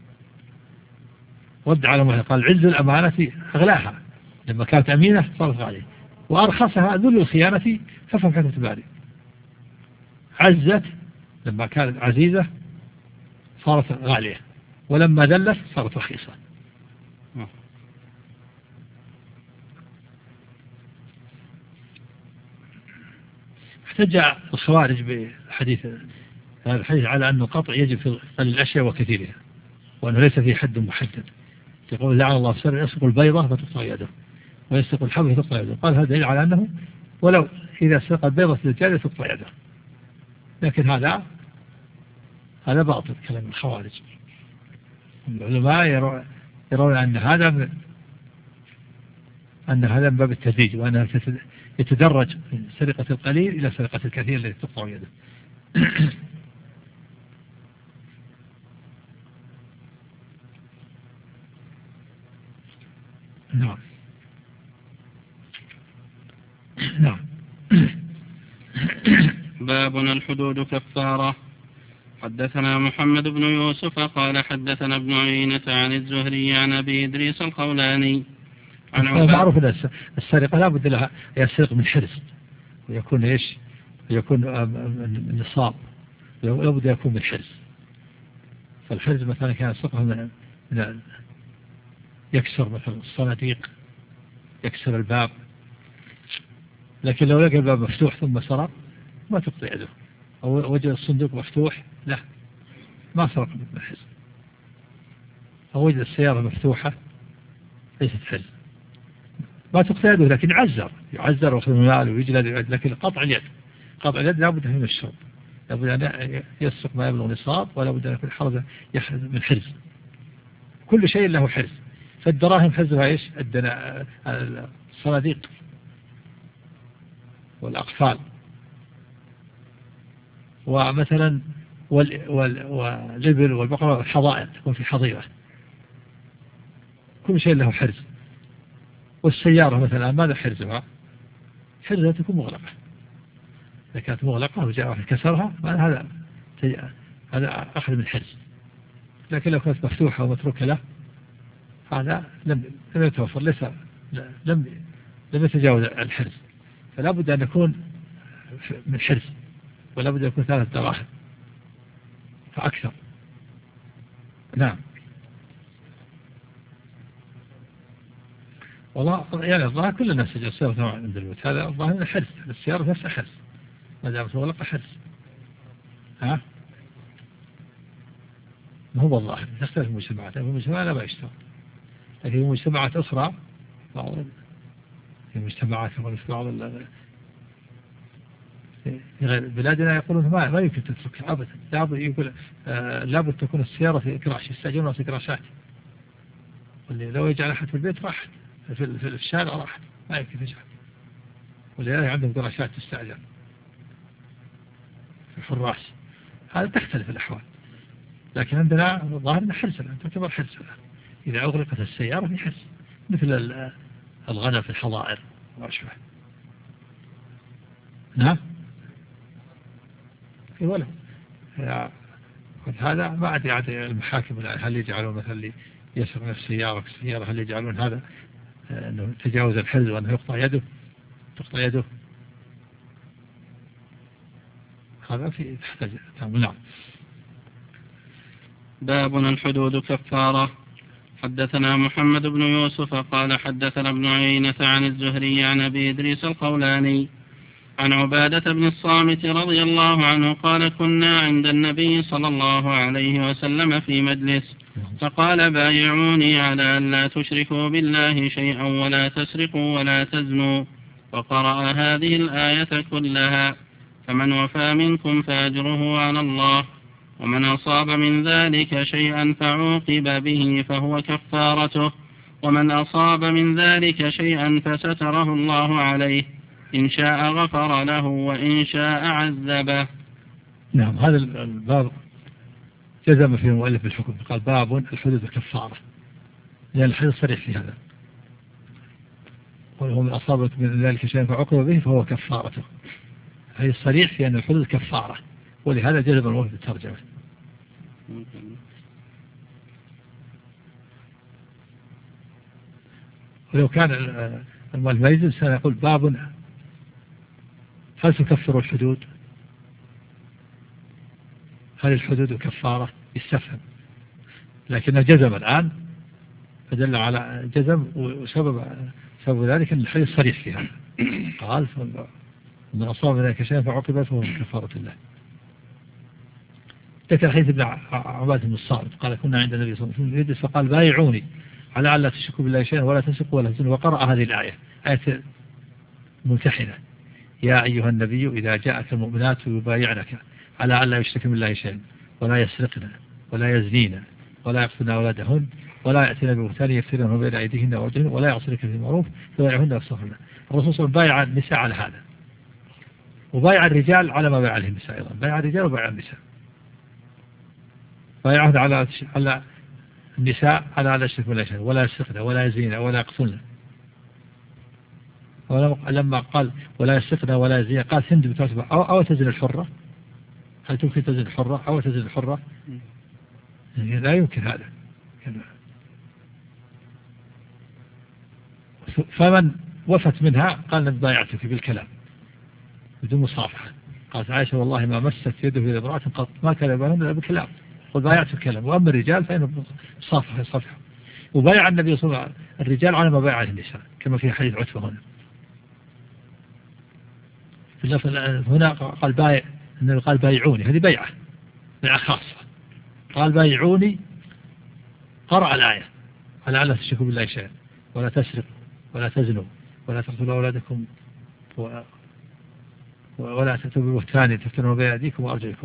رد على ما قال عز الأمانة أغلاها لما كانت أمينة صارت غالية، وأرخصها ذل الخيانة فافهم حكمة الباري. عزت لما كانت عزيزة صارت غالية، ولما ذلت صارت رخيصة. احتج الخوارج بحديث هذا الحديث على أن القطع يجب في قليل الأشياء وكثيرها، وأنه ليس في حد محدد. يقول لعن الله سر يسرق البيضة فتقطع يده، ويسرق الحبل تقطع يده. قال هذا دليل على أنه ولو إذا سرق البيضة الزجاجة تقطع يده، لكن هذا باطل كلام الخوارج. العلماء يرون أن هذا من باب التدريج، وأنها يتدرج من سرقة القليل إلى سرقة الكثير التي تقطع يده. نعم. نعم. باب الحدود كفارة. حدثنا محمد بن يوسف قال حدثنا ابن عيينة عن الزهري عن أبي إدريس الخولاني عن معروف أن السرقة لا بد لها يسرق من حرز، ويكون إيش؟ يكون نصاب، لا بد يكون من حرز. فالحرز مثلا كان يسرقه من يكسر مثلا الصناديق، يكسر الباب، لكن لو لقى الباب مفتوح ثم سرق ما تقطع يده، أو وجد الصندوق مفتوح لا ما سرق من الحرز، أو وجد السيارة مفتوحة ليست حرز ما تقطع يده، لكن يعزر ويأخذ المال ويجلد. لكن قطع اليد لا بد من الشرط، لا بد أن يسرق ما يبلغ نصاب، ولا بد أن يكون حرز يحرز من حرز. كل شيء له حرز. فالدراهم حرزها إيش؟ الصناديق والأقفال، ومثلا والإبل والبقرة والحظائر تكون في حظيرة، كل شيء له حرز. والسيارة مثلا ماذا حرزها؟ حرزها تكون مغلقة، إذا كانت مغلقة وجاء واحد كسرها هذا أخذ من حرز. لكن لو كانت مفتوحة ومتروكة له هذا لم يتوفر، لم يتجاوز الحرز. فلا بد أن يكون من حرز، ولا بد أن يكون 3 دراهم فأكثر. نعم. والله يعني الظاهر كل الناس يجب السيارة عند البيت، هذا الظاهر من الحرز، السيارة نفسها حرز ما دامت مغلقة حرز. ما هو الظاهر تختلف المجتمعات، المجتمع لا يشتغل، لكن في مجتمعات أخرى، في مجتمعات في بعض في غير بلادنا يقولون ما يمكن تتركها أبدا، لابد تكون السيارة في كراش، يستأجرونها في كراشات، واللي لو يجعل أحد في البيت راحت، في الشارع راحت، ما يمكن تجعل. ولذلك عندهم كراشات تستأجر في الحراس. هذا تختلف الأحوال، لكن عندنا الظاهر أنه حرز الآن، تعتبر حرز الآن إذا أغلقت السيارة في حرز، مثل الغنم في الحظائر وأشبه. نعم. ولا هذا ما أدري المحاكم هل يجعلون مثلا اللي يسرق من السيارة هل يجعلون هذا أنه تجاوز الحرز وأنه تقطع يده. هذا في تحتاج. نعم. باب الحدود كفارة. حدثنا محمد بن يوسف قال حدثنا ابن عيينة عن الزهري عن أبي إدريس الخولاني عن عبادة بن الصامت رضي الله عنه قال كنا عند النبي صلى الله عليه وسلم في مجلس، فقال بايعوني على أن لا تشركوا بالله شيئا ولا تسرقوا ولا تزنوا، وقرأ هذه الآية كلها: فمن وفى منكم فأجره على الله، ومن أصاب من ذلك شيئا فعوقب به فهو كفارته، ومن أصاب من ذلك شيئا فستره الله عليه، إن شاء غفر له وإن شاء عذبه. نعم. هذا الباب جزم فيه المؤلف بالحكم، قال باب الحدود كفارة، لأن الحديث صريح في هذا، وهو من أصابك من ذلك شيئا فعوقب به فهو كفارته. هذا صريح في أن الحدود كفارة، ولهذا جزم المؤلف بالترجمة. ولو كان المؤلف ما يجوز سنقول باب هل تكفر الحدود؟ هل الحدود كفارة؟ يستفهم، لكن جزم الآن فدل على جزم، وسبب ذلك أن الحديث صريح في هذا. قال من أصاب ذلك شيئا فعوقب فهو كفارة الله. ذكر حديث ابن عبادة بن الصامت قال كنا عند النبي صلى الله عليه وسلم فقال بايعوني على ألا تشركوا بالله شيئا ولا تسرقوا ولا تزنوا. وقرأ هذه الآية آية ممتحنة: يا أيها النبي إذا جاءك المؤمنات يبايعنك على ألا يشركن بالله شيئا ولا يسرقن ولا يزنين ولا يقتلن أولادهن ولا يأتين ببهتان يفترينه بين أيديهن وأرجلهن ولا يعصينك في المعروف فبايعهن واستغفرن. الرسول صلى الله عليه وسلم بايع النساء على هذا، وبايع الرجال على ما بايع عليه النساء أيضا. بايع الرجال وبايع النساء، بايعهن على النساء على ألا يشركن بالله شيئا ولا يسرقن ولا يزنين ولا يقتلن. ولما قال ولا يسرقن ولا يزنين قال هند بنت عتبة أو تزن الحرة، هل تمكن تزن الحرة أو تزن الحرة؟ لا يمكن هذا. فمن وفت منها قال بايعتك بالكلام بدون مصافحة. قالت عائشة والله ما مست يده إلى امرأة قط ما كان يبايعون إلا بالكلام، قل بايعت الكلام. وأما الرجال فإنه صافحة. وبايع النبي صلى الله عليه وسلم الرجال على ما بايع النساء كما في حديث عتبة هنا. هنا قال بايع، النبي قال بايعوني، هذه بيعة خاصة. قال بايعوني، قرأ الآية على ألا تشركوا بالله شيئا ولا تسرقوا ولا تزنوا ولا تقتلوا أولادكم ولا تأتوا ببهتان تفترون بين أيديكم وأرجلكم.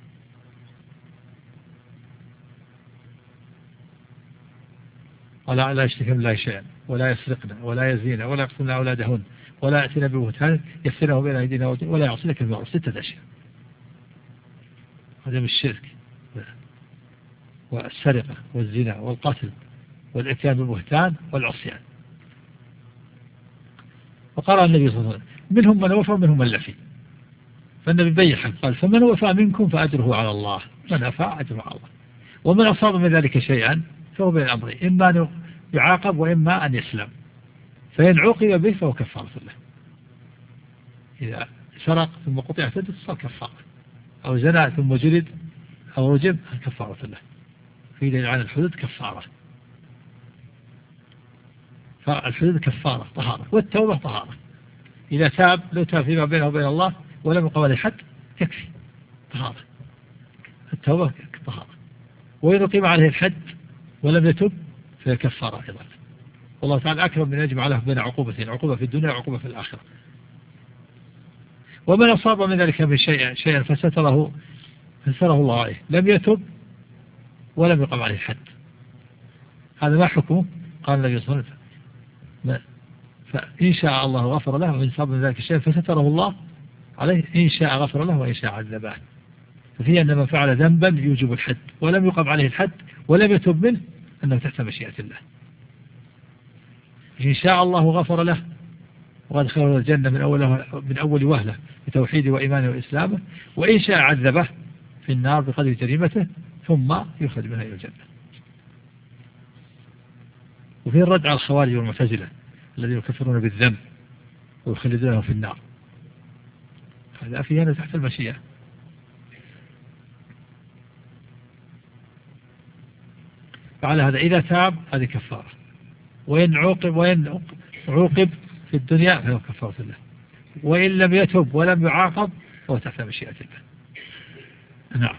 ولا يشركن بالله شيئا ولا يسرقن ولا يزنين ولا يقتلن أولادهن ولا يأتين ببهتان يفترونه بين أيدينا ولا يعصينك في المعروف. 6 أشياء. هذا من الشرك والسرقة والزنا والقتل والإتيان بالبهتان والعصيان. وقرأ النبي صلى الله عليه وسلم منهم من وفى ومنهم من لفي. فالنبي بيّن قال فمن وفى منكم فأجره على الله، من أفى أجره على الله، ومن أصاب من ذلك شيئا فهو بين الأمرين، إما أن يعاقب وإما أن يسلم. فإن عوقب به فهو كفارة له. إذا سرق ثم قطعت يده صار كفارة، أو زنى ثم جلد أو رجم كفارة له. في دليل على الحدود كفارة. فالحدود كفارة طهارة، والتوبة طهارة. إذا تاب لو تاب فيما بينه وبين الله ولم يقم عليه حد يكفي طهارة. التوبة طهارة. وإن أقيم عليه الحد ولم يتب فهي كفارة أيضا. والله تعالى أكرم من يجمع له بين عقوبتين، عقوبة في الدنيا وعقوبة في الآخرة. ومن أصاب من ذلك من شيئا فستره الله عليه لم يتب ولم يقم عليه الحد، هذا ما حكمه؟ قال النبي صلى الله عليه وسلم فإن شاء الله غفر له، وإن أصاب من ذلك شيئا فستره الله عليه إن شاء غفر له وإن شاء عذبه. ففي أن من فعل ذنبا يوجب الحد ولم يقم عليه الحد ولم يتب منه أنه تحت مشيئة الله. إن شاء الله غفر له وأدخله الجنة من أول وهلة بتوحيده وإيمانه وإسلامه، وإن شاء عذبه في النار بقدر جريمته ثم يخرج منها إلى الجنة. وفي الرد على الخوارج والمعتزلة الذين يكفرون بالذنب ويخلدونه في النار، هذا في هنا تحت المشيئة. فعلى هذا إذا تاب هذه كفارة، وإن عوقب في الدنيا فهو كفارة الله، وإن لم يتب ولم يعاقب فهو تحت مشيئة الله. نعم.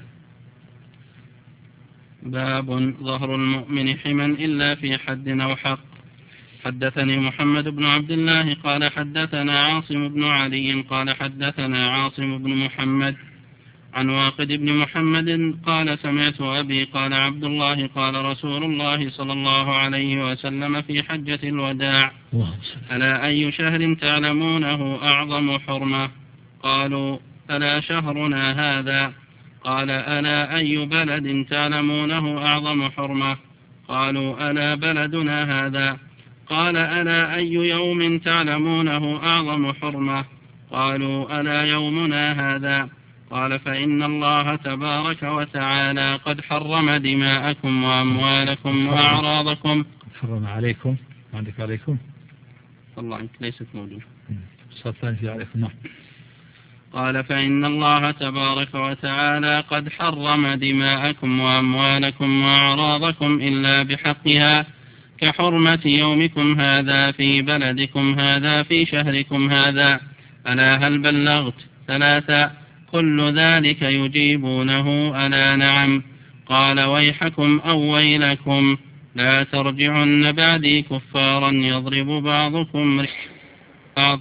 باب ظهر المؤمن حما إلا في حد أو حق. حدثني محمد بن عبد الله قال حدثنا عاصم بن علي قال حدثنا عاصم بن محمد عن واقد بن محمد قال سمعت أبي قال عبد الله قال رسول الله صلى الله عليه وسلم في حجة الوداع ألا أي شهر تعلمونه أعظم حرمة؟ قالوا ألا شهرنا هذا؟ قال ألا أي بلد تعلمونه أعظم حرمة؟ قالوا ألا بلدنا هذا؟ قال ألا أي يوم تعلمونه أعظم حرمة؟ قالوا ألا يومنا هذا؟ قال فإن الله تبارك وتعالى قد حرم دماءكم وأموالكم وأعراضكم. حرم عليكم، عندك عليكم الله عنك ليست موجودة. في عليكم. نعم. قال فإن الله تبارك وتعالى قد حرم دماءكم وأموالكم وأعراضكم إلا بحقها كحرمة يومكم هذا في بلدكم هذا في شهركم هذا. ألا هل بلغت؟ 3. كل ذلك يجيبونه ألا نعم. قال ويحكم أو ويلكم لا ترجعن بعدي كفارا يضرب بعضكم رقاب بعض.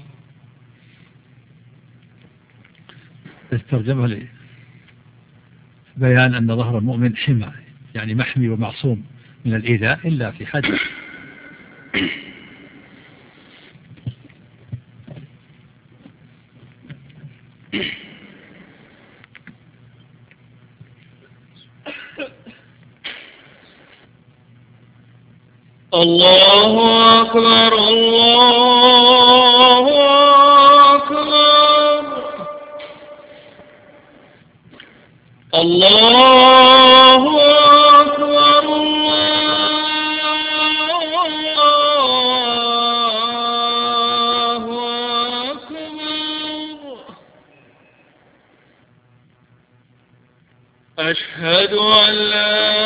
الترجمة بيان أن ظهر المؤمن حمى، يعني محمي ومعصوم من الإيذاء إلا في حد. الله أكبر الله أكبر الله أكبر الله أكبر. أشهد أن لا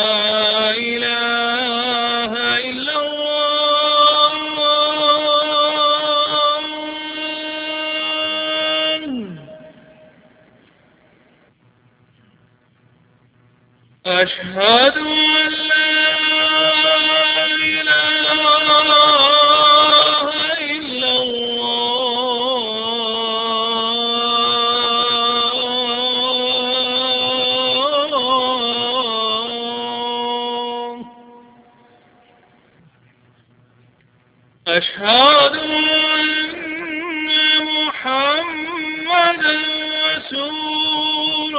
إله إلا الله أشهد أن لا إله إلا الله أشهد أن محمدا رسول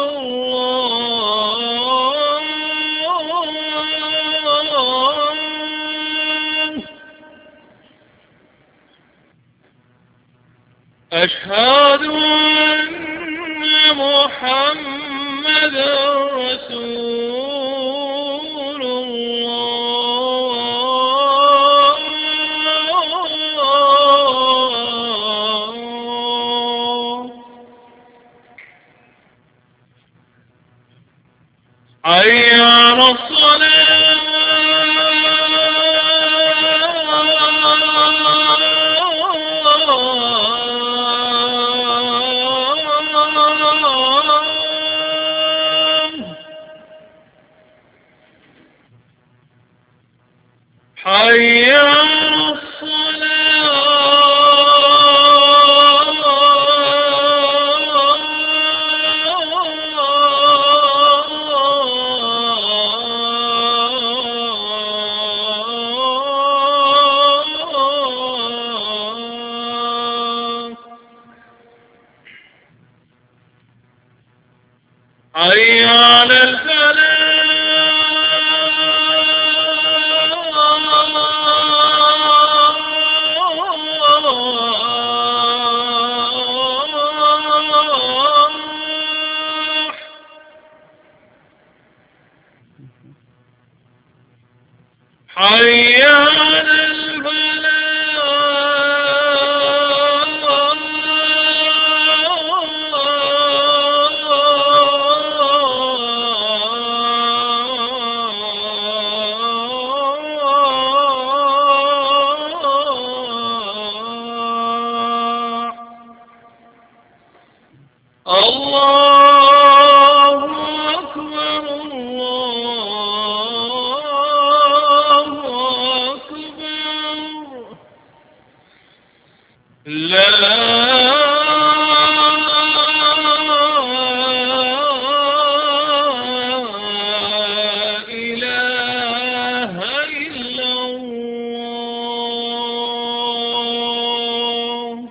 الله أشهد أن محمدا رسول الله. حي على الصلاة حي على الصلاة حي على الفلاح حي على الفلاح. الله أكبر الله أكبر. لا إله إلا الله.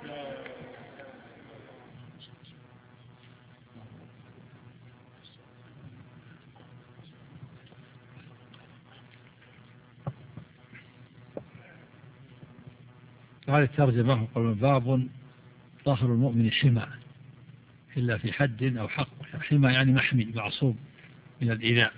هذه الترجمة قول باب ظهر المؤمن حمى إلا في حد أو حق. حمى يعني محمي معصوم من الإيذاء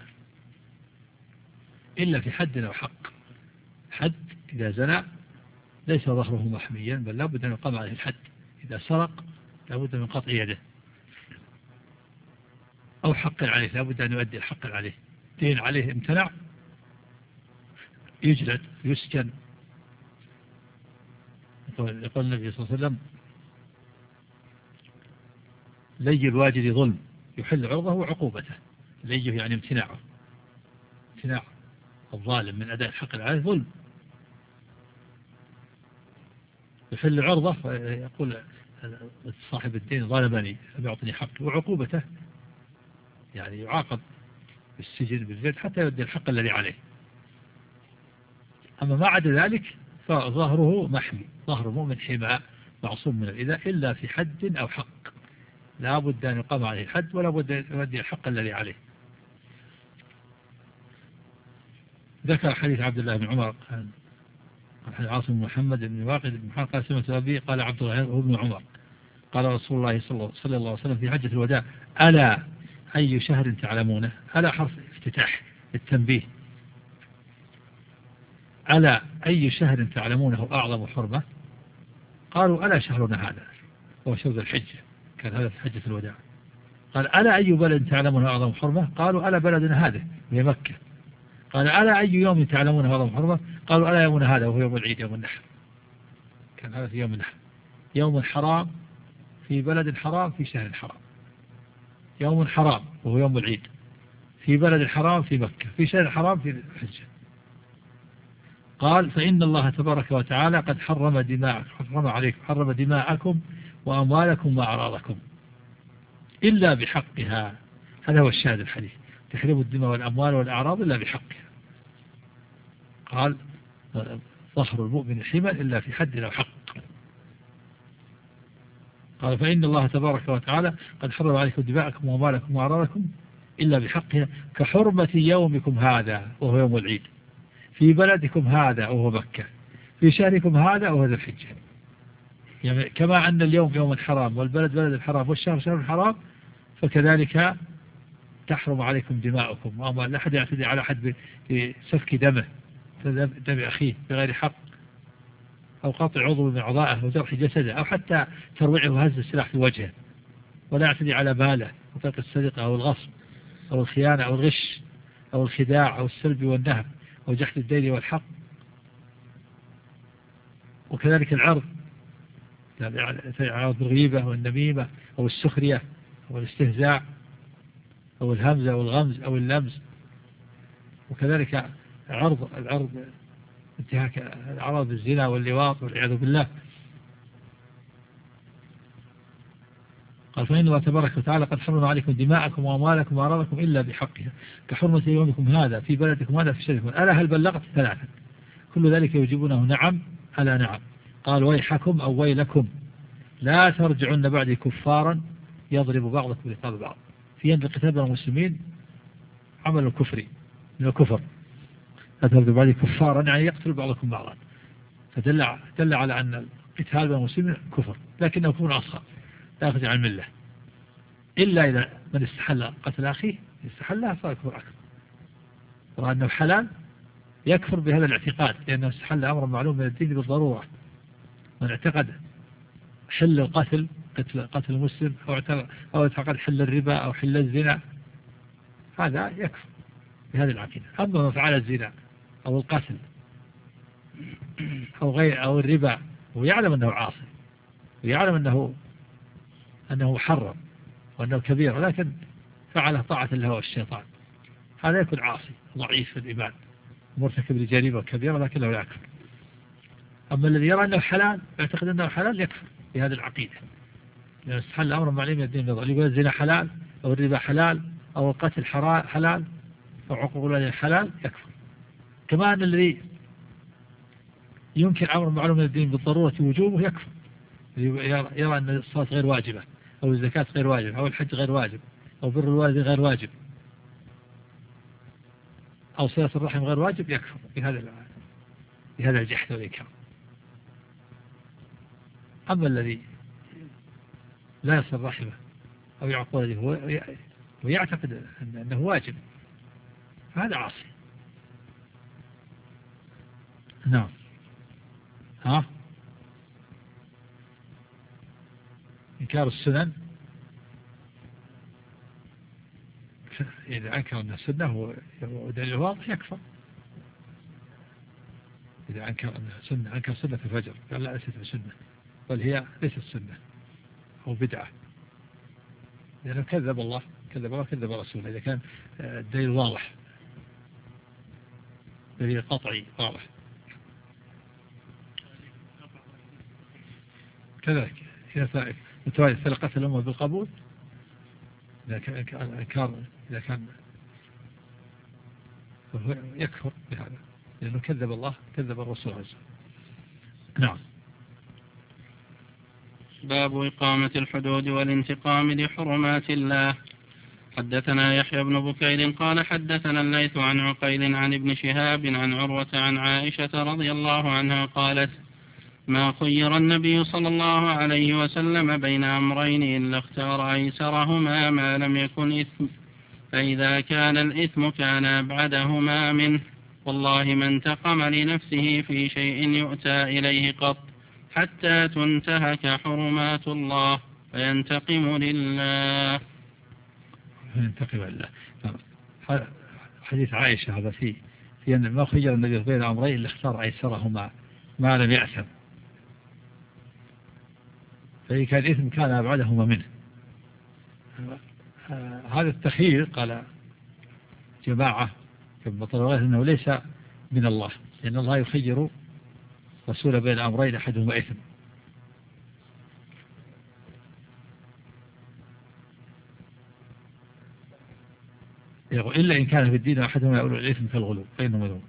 إلا في حد أو حق. حد إذا زنى ليس ظهره محميا، بل لابد أن يقام عليه الحد. إذا سرق لابد من قطع يده، أو حق عليه لابد أن يؤدي الحق عليه. دين عليه امتنع يجلد يسجن. يقول النبي صلى الله عليه وسلم: لي الواجد ظلم يحل عرضه وعقوبته. ليه يعني امتناعه، امتناع الظالم من أداء الحق عليه ظلم، يحل عرضه فيقول صاحب الدين ظلمني لم يعطني حقي، وعقوبته يعني يعاقب بالسجن بالجلد حتى يؤدي الحق الذي عليه. أما ما عدا ذلك فظهره محمي، ظهر المؤمن حماء معصوم من الإذى إلا في حد أو حق، لا بد أن يقام عليه الحد ولا بد أن يؤدي الحق الذي عليه. ذكر حديث عبد الله بن عمر عن عاصم بن محمد بن واقد بن محمد قال سمعت أبي قال عبد الله بن عمر قال رسول الله صلى الله عليه وسلم في حجة الوداع ألا أي شهر تعلمونه؟ ألا حرف افتتاح التنبيه، ألا أي شهر تعلمونه أعظم حرمة؟ قالوا ألا شهرنا هذا هو شهر الحجة، كان هذا في حجة الوداع. قال ألا أي بلد تعلمونه أعظم حرمة؟ قالوا ألا بلدنا هذا وهي مكة. قال ألا أي يوم تعلمونه أعظم حرمة؟ قالوا ألا يومنا هذا وهو يوم العيد يوم النحر. كان هذا في يوم النحر، يوم حرام في بلد حرام في شهر حرام، يوم حرام وهو يوم العيد في بلد حرام في مكة في شهر حرام في الحجة. قال فإن الله تبارك وتعالى قد حرم دماءكم وأموالكم وأعراضكم إلا بحقها. هذا هو الشاهد الحديث، تحريم الدماء والأموال والأعراض إلا بحقها. قال ظهر المؤمن حما إلا في حد أو حق. قال فإن الله تبارك وتعالى قد حرم عليكم دماءكم وأموالكم وأعراضكم إلا بحقها كحرمة يومكم هذا وهو يوم العيد في بلدكم هذا وهو مكة في شهركم هذا وهو ذو الحجة. يعني كما أن اليوم يوم الحرام والبلد بلد الحرام والشهر شهر الحرام فكذلك تحرم عليكم دماؤكم وأموال. لا أحد يعتدي على أحد بسفك دم أخيه بغير حق أو قطع عضو من أعضائه أو جرح جسده أو حتى ترويعه وهز السلاح في وجهه، ولا يعتدي على باله وطريق السرقة أو الغصب أو الخيانة أو الغش أو الخداع أو السلب والنهب أو جحد الدين والحق. وكذلك العرض، عرض الغيبة والنميمة أو السخرية أو الاستهزاء أو الهمز أو الغمز أو اللمز. وكذلك العرض انتهاك أعراض الزنا واللواط والعياذ بالله. قال فإن الله تبارك وتعالى قد حرم عليكم دماءكم وأموالكم وأعراضكم إلا بحقها كحرمة يومكم هذا في بلدكم هذا في شهركم. ألا هل بلغت؟ ثلاثة. كل ذلك يجيبونه نعم ألا نعم. قال ويحكم أو ويلكم لا ترجعن بعد كفارا يضرب بعضكم رقاب بعض. في أن القتال بين المسلمين عمل الكفري من الكفر، لا ترجعوا بعد كفارا يعني يقتل بعضكم بعضا، فدل على أن القتال بين المسلمين كفر لكنه كفر أصغر لا يخرج عن الملة، إلا إذا من استحل قتل أخيه استحلها صار كفر أكبر، ورأى أنه حلال يكفر بهذا الاعتقاد لأنه استحل أمر معلوم من الدين بالضرورة. من اعتقد حل القتل قتل المسلم أو اعتقد حل الربا أو حل الزنا هذا يكفر بهذه العقيدة. أما من فعل الزنا أو القتل أو الربا ويعلم أنه عاصي ويعلم أنه محرم وأنه كبير ولكن فعله طاعة الله والشيطان، هذا يكون عاصي ضعيف في الإيمان مرتكب لجريمة كبيرة لكنه لا يكفر. أما الذي يرى أنه حلال يعتقد أنه حلال يكفر بهذه العقيدة، لأنه استحل أمر معلوم من الدين بالضرورة. يقول الزنا حلال أو الربا حلال أو القتل حلال أو عقوق الوالدين حلال يكفر. كما أن الذي ينكر أمر معلوم من الدين بالضرورة وجوبه يكفر، يرى أن الصلاة غير واجبة أو الزكاة غير واجبة أو الحج غير واجب أو بر الوالدين غير واجب أو صلة الرحم غير واجب يكفر بهذا الجحد والإنكار. أما الذي لا يصل رحمه أو يعقل والده ويعتقد أنه واجب هذا عاصي. نعم. إنكار السنن إذا أنكر أن السنة ودليل واضح يكفر. إذا أنكر سنة الفجر قال لا ليست بسنة بل هي ليست سنة أو بدعة لأنه كذب الله كذب رسوله. إذا كان الدليل واضح. دليل قطعي واضح. كذلك إذا متوالي سلقت الأمة بالقبول إذا كان يكفر بهذا لأنه كذب الله كذب الرسول عز وجل. نعم. باب إقامة الحدود والانتقام لحرمات الله. حدثنا يحيى بن بكير قال حدثنا الليث عن عقيل عن ابن شهاب عن عروة عن عائشة رضي الله عنها قالت ما خير النبي صلى الله عليه وسلم بين أمرين إلا اختار أيسرهما ما لم يكن إثم، فإذا كان الإثم كان أبعدهما منه. والله ما انتقم لنفسه في شيء يؤتى إليه قط حتى تنتهك حرمات الله فينتقم لله. حديث عائشة هذا فيه أن ما خير النبي بين أمرين إلا اختار أيسرهما ما لم يأثم، فإن كان الإثم كان أبعدهما منه. هذا التخيير قال جماعة كما طلبوا أنه ليس من الله، لأن الله يخير رسول بين أمرين أحدهما إثم. إلا إن كان في الدين أحدهما يقول الإثم كالغلو فإنه مذموم.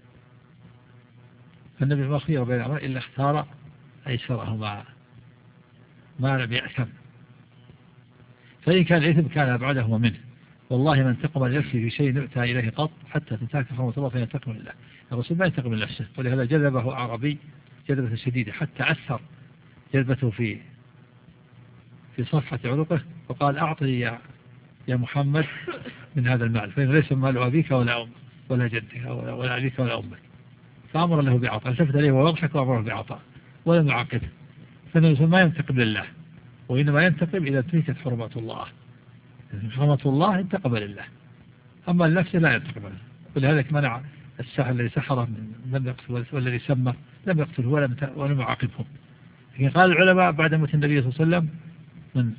فالنبي ما خير بين أمرين إلا اختار أيسرهما ما لم يأثم، فإن كان الإثم كان أبعدهما منه. والله ما انتقم لنفسه في شيء يؤتى إليه قط حتى تنتهك حرمة الله فينتقم لله. الرسول ما ينتقم لنفسه، ولهذا جذبه أعرابي جذبة شديدة حتى أثر جذبته في صفحة عنقه وقال أعطني يا محمد من هذا المال فإنه ليس مال أبيك ولا جدك ولا أبيك ولا أمك. فأمر له بعطاء، التفت إليه ويضحك وأمره بعطاء ولم يعاقبه. فالرسول ما ينتقم لله، وإنما ينتقم إذا انتهكت حرمات الله. حرمات الله انتقم لله، أما لنفسه لا ينتقم له. ولهذا منع الساحر الذي سحره لم يقتل، والذي سمه لم يقتله ولم يعاقبهم. لكن قال العلماء بعد موت النبي صلى الله عليه وسلم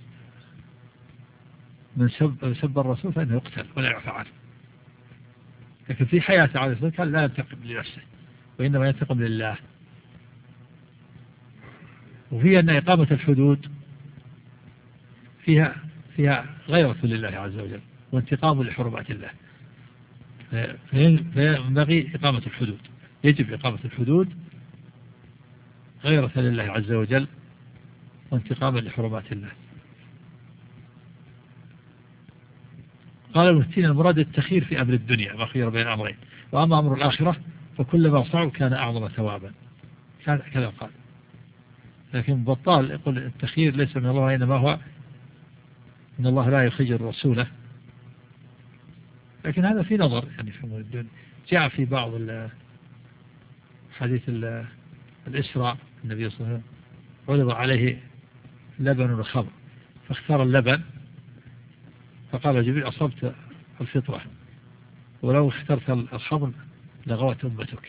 من سب الرسول فإنه يقتل ولا يعفى عنه. لكن في حياته عليه الصلاة والسلام لا ينتقم لنفسه وإنما ينتقم لله. وفي أن إقامة الحدود فيها غيرة لله عز وجل وانتقام لحرمات الله، فينبغي إقامة الحدود، يجب إقامة الحدود غيرة لله عز وجل وانتقاما لحرمات الله. قال المفتين المراد التخيير في أمر الدنيا ما خير بين أمرين، وأما أمر الآخرة فكلما صعب كان أعظم ثوابا، كذا قال. لكن بطال يقول التخيير ليس من الله إنما هو إن الله لا يخير رسوله. لكن هذا في نظر يعني في أمور الدنيا. جاء في بعض حديث الإسراء النبي صلى الله عليه وسلم عرض عليه لبن وخمر فاختار اللبن، فقال جبريل أصبت الفطرة ولو اخترت الخمر لغوت أمتك.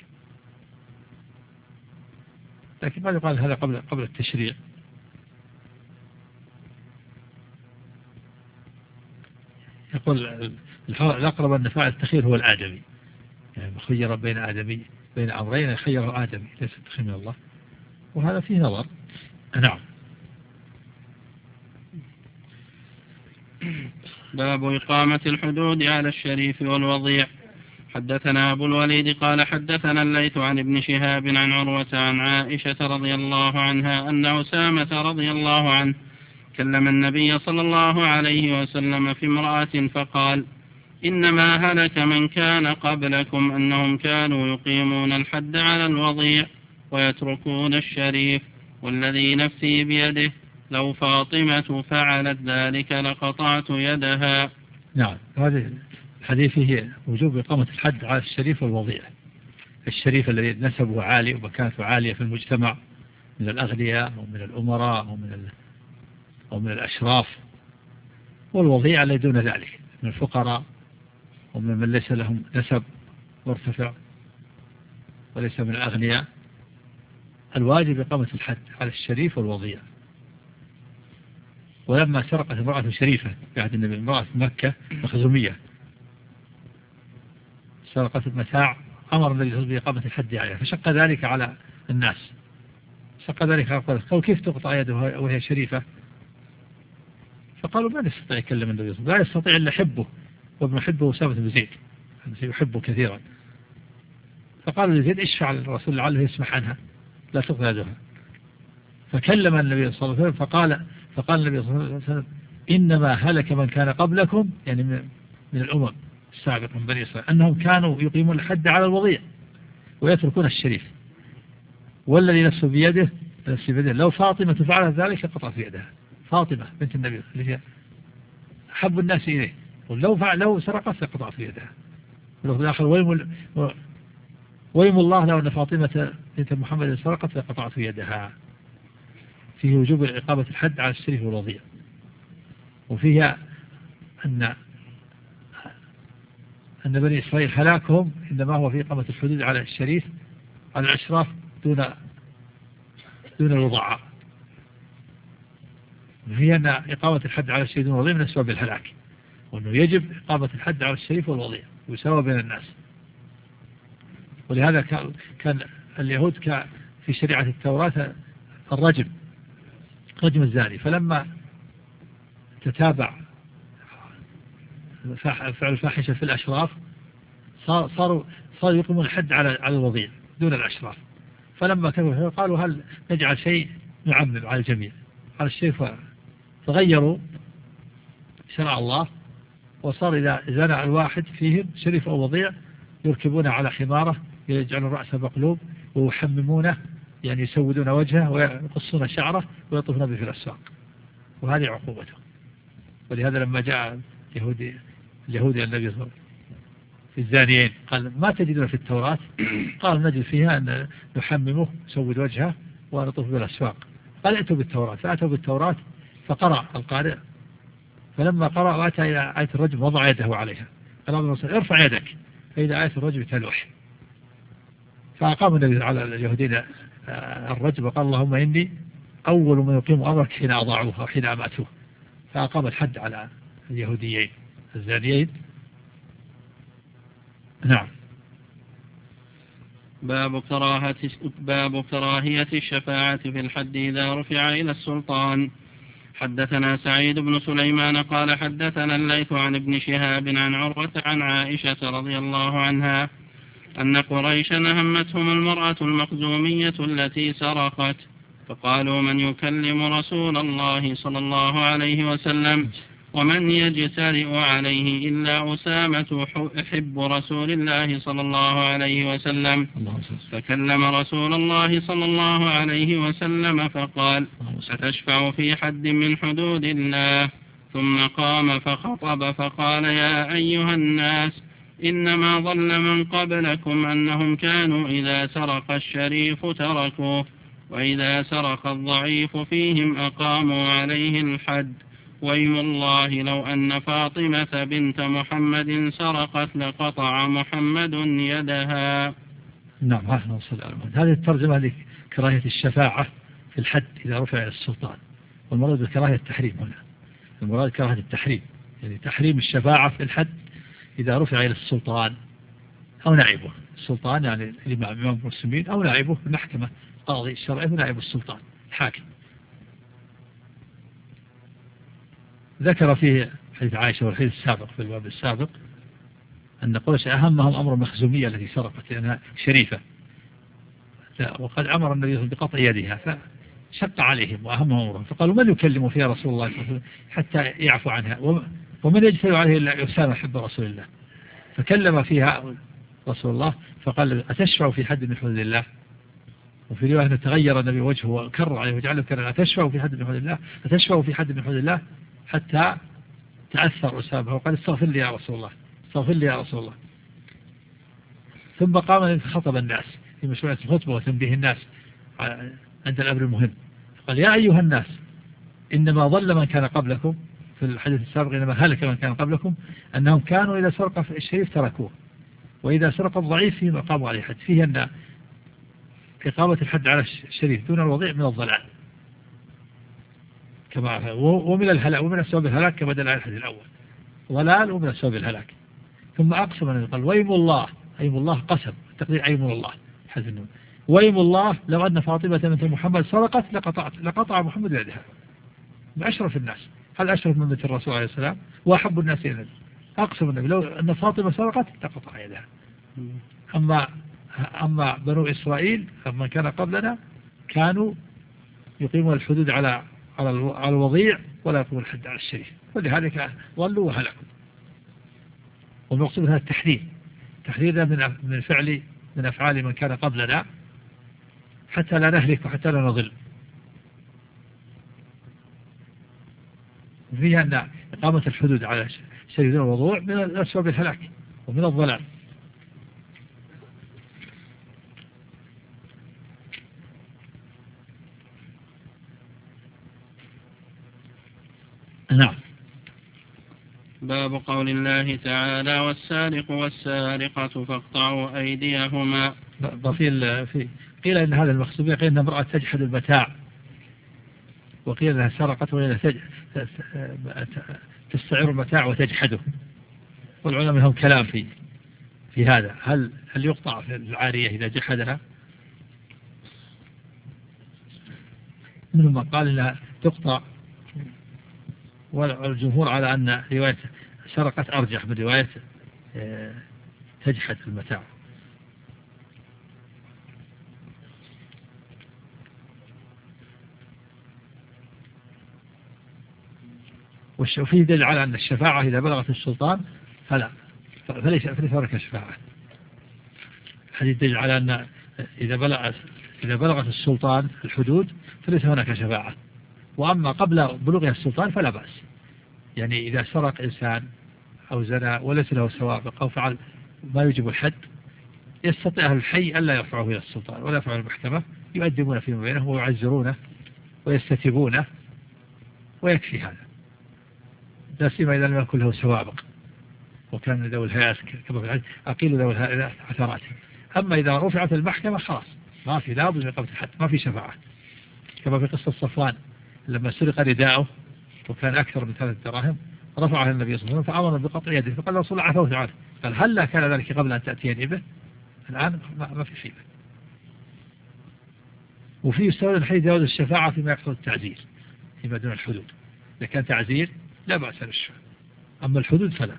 لكن ما يقال هذا قبل التشريع. يقول الأقرب أن فاعل التخيير هو الآدمي، يعني خير بين أمرين خيره آدمي ليس التخيير من الله، وهذا فيه نظر. نعم. باب إقامة الحدود على الشريف والوضيع. حدثنا أبو الوليد قال حدثنا الليث عن ابن شهاب عن عروة عن عائشة رضي الله عنها أن أسامة رضي الله عنه كلم النبي صلى الله عليه وسلم في امرأة فقال إنما هلك من كان قبلكم أنهم كانوا يقيمون الحد على الوضيع ويتركون الشريف، والذي نفسي بيده لو فاطمة فعلت ذلك لقطعت يدها. نعم. هذه الحديث فيه وجوب إقامة الحد على الشريف والوضيع. الشريف الذي نسبه عالي ومكانته عالية في المجتمع من الأغنياء ومن الأمراء ومن الأشراف، والوضيع الذي دون ذلك من الفقراء ومن من ليس لهم نسب مرتفع وليس من الأغنياء. الواجب إقامة الحد على الشريف والوضيع. ولما سرقت امرأة شريفة في عهد النبي، امرأة مكة مخزومية، سرقت المتاع أمر النبي بإقامة الحد عليها، فشق ذلك على الناس، شق ذلك على قوله، قالوا كيف تقطع يده وهي شريفة؟ فقالوا ما يستطيع يكلم النبي صلى الله عليه وسلم، لا يستطيع إلا حبه، وابن حبه أسامة بن زيد يحبه كثيرا. فقالوا لزيد اشفع للرسول لعله يسمح عنها لا تقطع يدها. فكلم النبي صلى الله عليه وسلم فقال النبي صلى الله عليه وسلم إنما هلك من كان قبلكم، يعني من الأمم السابقة من بني إسرائيل، أنهم كانوا يقيمون الحد على الوضيع ويتركون الشريف، والذي نفسه بيده لو فاطمة فعلت ذلك قطع في يدها. فاطمة بنت النبي اللي هي أحب الناس إليه، لو سرقت قطع في يدها. وفي الآخر ويم الله لو أن فاطمة بنت محمد سرقت لقطعت في يدها. فيه وجوب إقامة الحد على الشريف والوضيع، وفيها أن بني إسرائيل هلاكهم إنما هو في إقامة الحدود على الشريف على الأشراف دون الوضعاء. وهي أن إقامة الحد على الشريف والوضيع من أسباب الهلاك، وأنه يجب إقامة الحد على الشريف والوضيع ويساوى بين الناس. ولهذا كان اليهود في شريعة التوراة رجم الزاني، فلما تتابع فعل الفاحشة في الأشراف صاروا يقيمون الحد على الوضيع دون الأشراف. فلما كانوا قالوا هل نجعل شيء نعمم على الجميع على الشريف، فغيروا شرع الله، وصار إذا زنى الواحد فيهم شريف أو وضيع يركبون على حمارة يجعلون رأسه مقلوب ويحممونه، يعني يسودون وجهه ويقصون شعره ويطوفون به في الأسواق، وهذه عقوبته. ولهذا لما جاء اليهودي النبي صلى الله عليه وسلم في الزانيين قال ما تجدون في التوراة؟ قال نجد فيها أن نحممه نسود وجهه ونطوف بالأسواق. قال ائتوا بالتوراة، فأتوا بالتوراة فقرأ القارئ، فلما قرأ وأتى إلى آية الرجم وضع يده عليها، قال الله ارفع يدك، فإذا آية الرجم تلوح. فأقام النبي على اليهودين الرجم وقال اللهم إني أول من يقيم أمرك حين أضاعوه أو حين أماتوه، فأقام الحد على اليهوديين الزانيين. نعم. باب كراهية الشفاعة في الحد إذا رفع إلى السلطان. حدثنا سعيد بن سليمان قال حدثنا الليث عن ابن شهاب عن عروة عن عائشة رضي الله عنها أن قريشا همتهم المرأة المخزومية التي سرقت، فقالوا من يكلم رسول الله صلى الله عليه وسلم ومن يجترئ عليه إلا أسامة حب رسول الله صلى الله عليه وسلم. فكلم رسول الله صلى الله عليه وسلم فقال أتشفع في حد من حدود الله؟ ثم قام فخطب فقال يا أيها الناس إنما ضل من قبلكم أنهم كانوا إذا سرق الشريف تركوه، وإذا سرق الضعيف فيهم أقاموا عليه الحد. ويم الله لو أن فاطمة بنت محمد سرقت لقطع محمد يدها. نعم. هذه الترجمة لكراهية الشفاعة في الحد إذا رفع إلى السلطان، والمراد بكراهية التحريم هنا، المراد كراهية التحريم، يعني تحريم الشفاعة في الحد إذا رفع إلى السلطان أو نائبه. السلطان يعني الإمام المسلمين أو نائبه المحكمة قاضي الشرعي ونائب السلطان الحاكم. ذكر فيه حديث عائشة والحديث السابق في الباب السابق أن قريش أهمهم أمر المخزومية التي سرقت لأنها شريفة، وقد أمر النبي بقطع يدها فشق عليهم وأهمهم أمرهم، فقالوا من يكلم فيها رسول الله صلى الله عليه وسلم حتى يعفو عنها، ومن يجترئ عليه إلا أسامة حب رسول الله. فكلم فيها رسول الله فقال أتشفع في حد من حدود الله؟ وفي رواية أنه تغير النبي وجهه وكرر عليه وجعله كرر أتشفع في حد من حدود الله؟ أتشفع في حد من حدود الله؟ حتى تأثر أسامة وقال استغفر لي يا رسول الله، استغفر لي يا رسول الله. ثم قام خطب الناس في مشروع الخطبة وتنبيه الناس عند الأمر المهم، قال يا أيها الناس إنما ضل من كان قبلكم، في الحديث السابق إنما هلك من كان قبلكم أنهم كانوا إذا سرق الشريف تركوه، وإذا سرق الضعيف فيهم أقاموا عليه حد. فيه أن إقامة الحد على الشريف دون الوضيع من الضلال كما ومن الهلاك، ومن أسباب الهلاك كما دل على الحديث الأول، ضلال ومن أسباب الهلاك. ثم أقسم أن قال ويم الله، أيم الله قسم تقدير أيم الله حذف النون. وأيم الله لو أن فاطمة بنت محمد سرقت لقطع محمد يدها. من أشرف الناس، هل أشرف من بنت الرسول عليه السلام وأحب الناس إلى النبي؟ أقسم النبي لو أن فاطمة سرقت لقطع يدها. أما بنو إسرائيل من كان قبلنا كانوا يقيمون الحدود على الوضيع ولا يقيمون الحد على الشريف، ولذلك ضلوا وهلكوا. والمقصود هذا التحذير، تحذير من أفعال من كان قبلنا حتى لا نهلك وحتى لا نضل. فيها أن إقامة الحدود على الشريف والوضوع من الأسباب الهلاك ومن الضلال. نعم. باب قول الله تعالى والسارق والسارقة فاقطعوا أيديهما. قيل إن هذا المقصود، قيل إن امرأة تجحد المتاع، وقيل إنها سرقت وإنها تستعير المتاع وتجحده. والعلماء لهم كلام في هذا، هل يقطع في العارية إذا جحدها؟ منهم من قال إنها تقطع، والجمهور على أن رواية سرقت أرجح من رواية تجحد المتاع. وفيه دليل على أن الشفاعة إذا بلغت السلطان فليس هناك شفاعة. حديث دليل على أن إذا بلغت السلطان الحدود فليس هناك شفاعة. وأما قبل بلوغها السلطان فلا بأس، يعني إذا سرق إنسان أو زنى وليس له سوابق أو فعل ما يوجب الحد، يستطيع أهل الحي ألا يرفعه إلى السلطان ولا يرفعه المحكمة، يؤدبون فيما بينهم ويعزرونه ويستتبونه ويكفي هذا، لا سيما إذا لم يكن له سوابق وكان ذوي الهيئات كما في الحديث أقيل ذوي الهيئات عثرات. أما إذا رفعت المحكمة خلاص ما في لابد من إقامة الحد، ما في شفاعة، كما في قصة صفوان لما سرق رداءه وكان أكثر من 3 دراهم رفعها النبي صلى الله عليه وسلم فأمر بقطع يده، فقال رسول الله عفوت عنه، قال هل لا كان ذلك قبل أن تأتيني به؟ الآن ما في شيء. وفي يستولى الحديث جواز الشفاعة فيما يحصل التعزير فيما دون الحدود. إذا كان تعزير لا بأس بالشفاعة، أما الحدود فلا.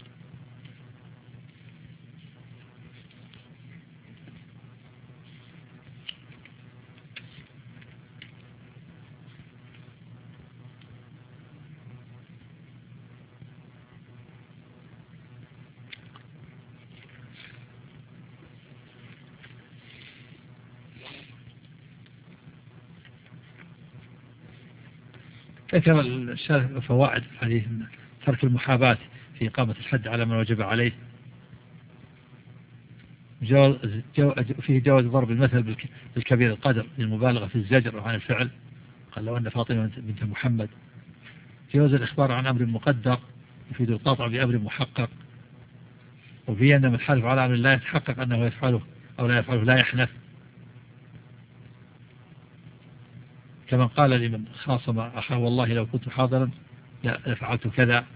ذكر الشارح فوائد عليه ترك المحاباة في إقامة الحد على من وجب عليه. فيه جواز ضرب المثل بالكبير القدر للمبالغة في الزجر عن الفعل، قال لو أن فاطمة بنت محمد. جواز الإخبار عن أمر مقدر يفيد القطع بأمر محقق. وفيه أن من حلف على أمر لا يتحقق أنه يفعله أو لا يفعله لا يحنث، كما قال لمن خاصم أخاه والله لو كنت حاضرا لفعلت كذا.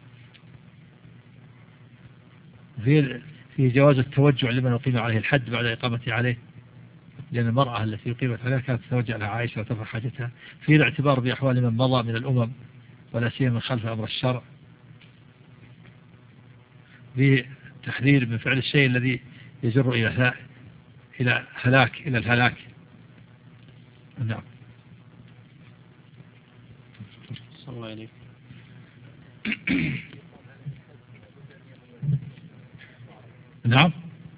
في جواز التوجع لمن أقيم عليه الحد بعد إقامته عليه، لأن المرأة التي أقيمت عليها كانت تتوجع لها عائشة وترفع حاجتها. في الاعتبار بأحوال من مضى من الأمم ولا سيما من خلف أمر الشرع. في تحذير من فعل الشيء الذي يجر إلى الهلاك. نعم. صلى الله عليه. نعم.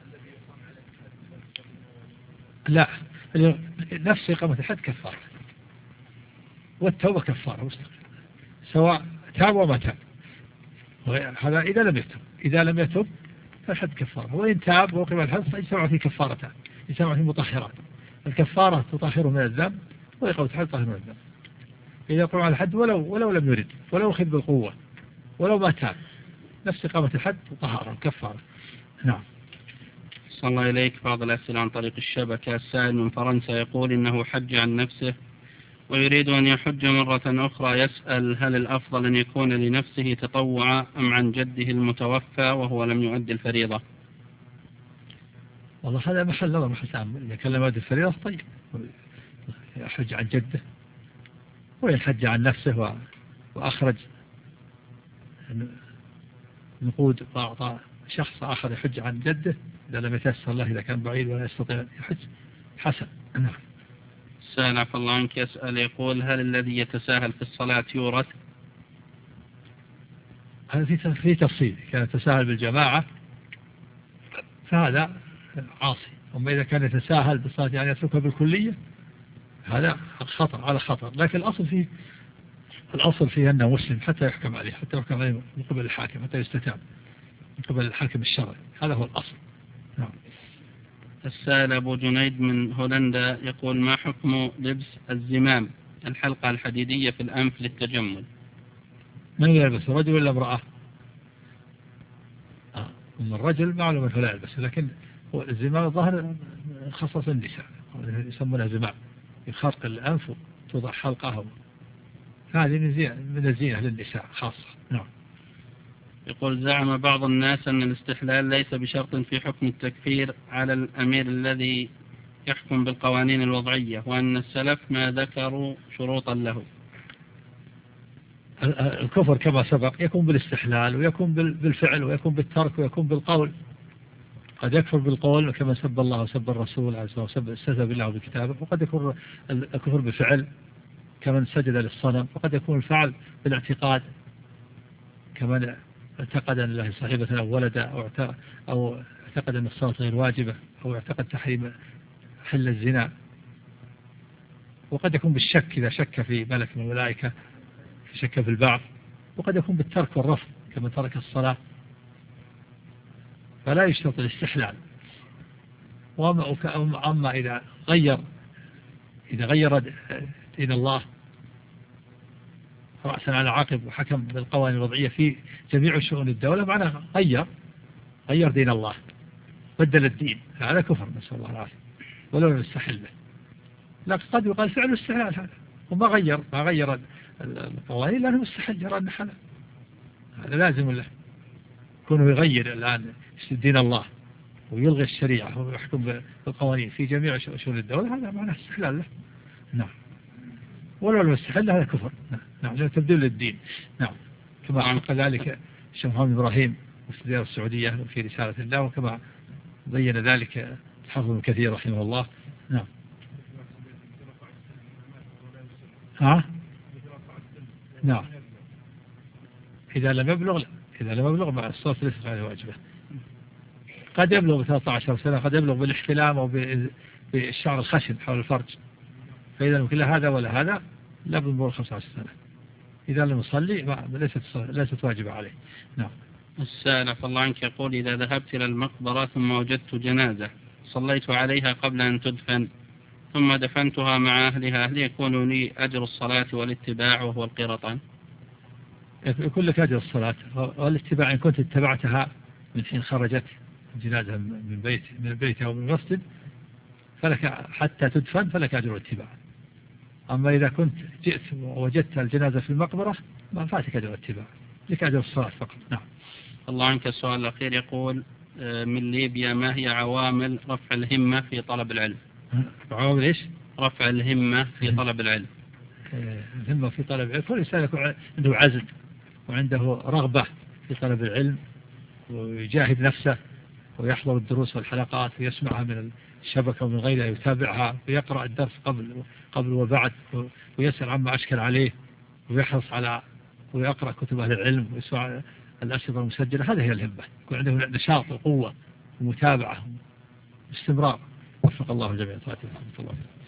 لا، نفس إقامة الحد كفارة، والتوبة كفارة مستقلة سواء تاب وما تاب. هذا إذا لم يتب فالحد كفارة، وإن تاب وقم الحد فاجتمع في كفارتان، اجتمع في مطهرات. الكفارة تطهره من الذنب، وإقامة الحد تطهره من الذنب. إذا قام على الحد ولو لم يرد ولو أخذ بالقوة ولو ما تاب، نفس إقامة الحد وطهارة وكفارة. نعم. صلى الله إليك. بعض الأسئلة عن طريق الشبكة. السائل من فرنسا يقول إنه حج عن نفسه ويريد أن يحج مرة أخرى، يسأل هل الأفضل أن يكون لنفسه تطوعا أم عن جده المتوفى وهو لم يؤدي الفريضة؟ والله هذا محل نظر محل تأمل. إذا كان لم الفريضة طيب يحج عن جده، وإن حج عن نفسه وأخرج نقود وأعطى شخص آخر يحج عن جده إذا لم يتيسر له، إذا كان بعيد ولا يستطيع يحج حسن. نعم. السائل عفى الله عنك يسأل يقول: هل الذي يتساهل في الصلاة يورث؟ هذا في تفصيل. كان يتساهل بالجماعة فهذا عاصي، أما إذا كان يتساهل بالصلاة يعني يتركها بالكلية هذا خطر على خطر. لكن الأصل فيه أنه مسلم حتى يحكم عليه، حتى يحكم عليه من قبل الحاكم، حتى يستتاب من قبل الحاكم الشرعي. هذا هو الأصل. نعم. السائل أبو جنيد من هولندا يقول: ما حكم لبس الزمام الحلقة الحديدية في الأنف للتجمل؟ من يلبس، رجل ولا امرأة؟ من الرجل معلوم أنه لا يلبس، لكن هو الزمام الظاهر خصص النساء يسمونها زمام يخرق الأنف وتوضع حلقه، هذه من الزينة للنساء خاصة. نعم. يقول: زعم بعض الناس أن الاستحلال ليس بشرط في حكم التكفير على الأمير الذي يحكم بالقوانين الوضعية، وأن السلف ما ذكروا شروطا له. الكفر كما سبق يكون بالاستحلال، ويكون بالفعل، ويكون بالترك، ويكون بالقول. قد يكفر بالقول كما سب الله وسب الرسول عليه الصلاة والسلام استهزأ بالله وبكتابه، وقد يكون الكفر بالفعل كمن سجد للصنم، وقد يكون الفعل بالاعتقاد كمن اعتقد أن الله صاحبة أو ولدا، أو اعتقد أن الصلاة غير واجبة، أو اعتقد تحريم حل الزنا. وقد يكون بالشك إذا شك في ملك من الملائكة، شك في البعث. وقد يكون بالترك والرفض كمن ترك الصلاة. فلا يشترط الاستحلال. أما إذا غير دين الله رأسا على عقب وحكم بالقوانين الوضعية في جميع شؤون الدولة، معناه غير دين الله، بدل الدين، هذا كفر نسأل الله العافية ولو يستحل به. لكن قد يقال فعل استحلال هذا، وما غير القوانين لأنه مستحل يرى أنه حلال. هذا لازم له كونه يغير الآن دين الله ويلغي الشريعة ويحكم بالقوانين في جميع شؤون الدولة، هذا معناه استحلال له. نعم. ولو المستحل هذا كفر. نعم. لا تبديل للدين. نعم. كما حق ذلك الشيخ محمد إبراهيم مفتي ديار السعودية في رسالة الله، وكما بين ذلك الحافظ ابن كثير رحمه الله. نعم. نعم. إذا لم يبلغ مع الصلاة ليست عليه واجبة. قد يبلغ ب 13 سنة، قد يبلغ بالاحتلام أو بالشعر الخشن حول الفرج، فإذا مثل هذا ولا هذا لا بد من 15 سنة. إذا لم يصلي ليست واجبة عليه. نعم. السائل فالله عنك يقول: إذا ذهبت إلى المقبرة ثم وجدت جنازة صليت عليها قبل أن تدفن ثم دفنتها مع أهلها، هل يكون لي أجر الصلاة والاتباع وهو القرطان؟ يكون لك أجر الصلاة والاتباع إن كنت اتبعتها من حين خرجت الجنازة من البيت أو من المسجد، فلك حتى تدفن فلك أجر الاتباع. أما إذا كنت جئت ووجدت الجنازة في المقبرة ما فاتك أجر الاتباع، لك أجر الصلاة فقط. نعم. الله عنك السؤال الأخير يقول: من ليبيا: ما هي عوامل رفع الهمة في طلب العلم؟ عوامل إيش؟ رفع الهمة في طلب العلم. الهمة في طلب العلم، كل إنسان يكون عنده عزم وعنده رغبة في طلب العلم، ويجاهد نفسه ويحضر الدروس والحلقات ويسمعها من الشبكة ومن غيرها، يتابعها ويقرأ الدرس قبل وبعد، ويسأل عما أشكل عليه، ويحرص على ويقرأ كتب أهل العلم ويسمع الأشرطة المسجلة. هذه هي الهمة، يكون عنده نشاط وقوة ومتابعة واستمرار. وفق الله جميع طاعته.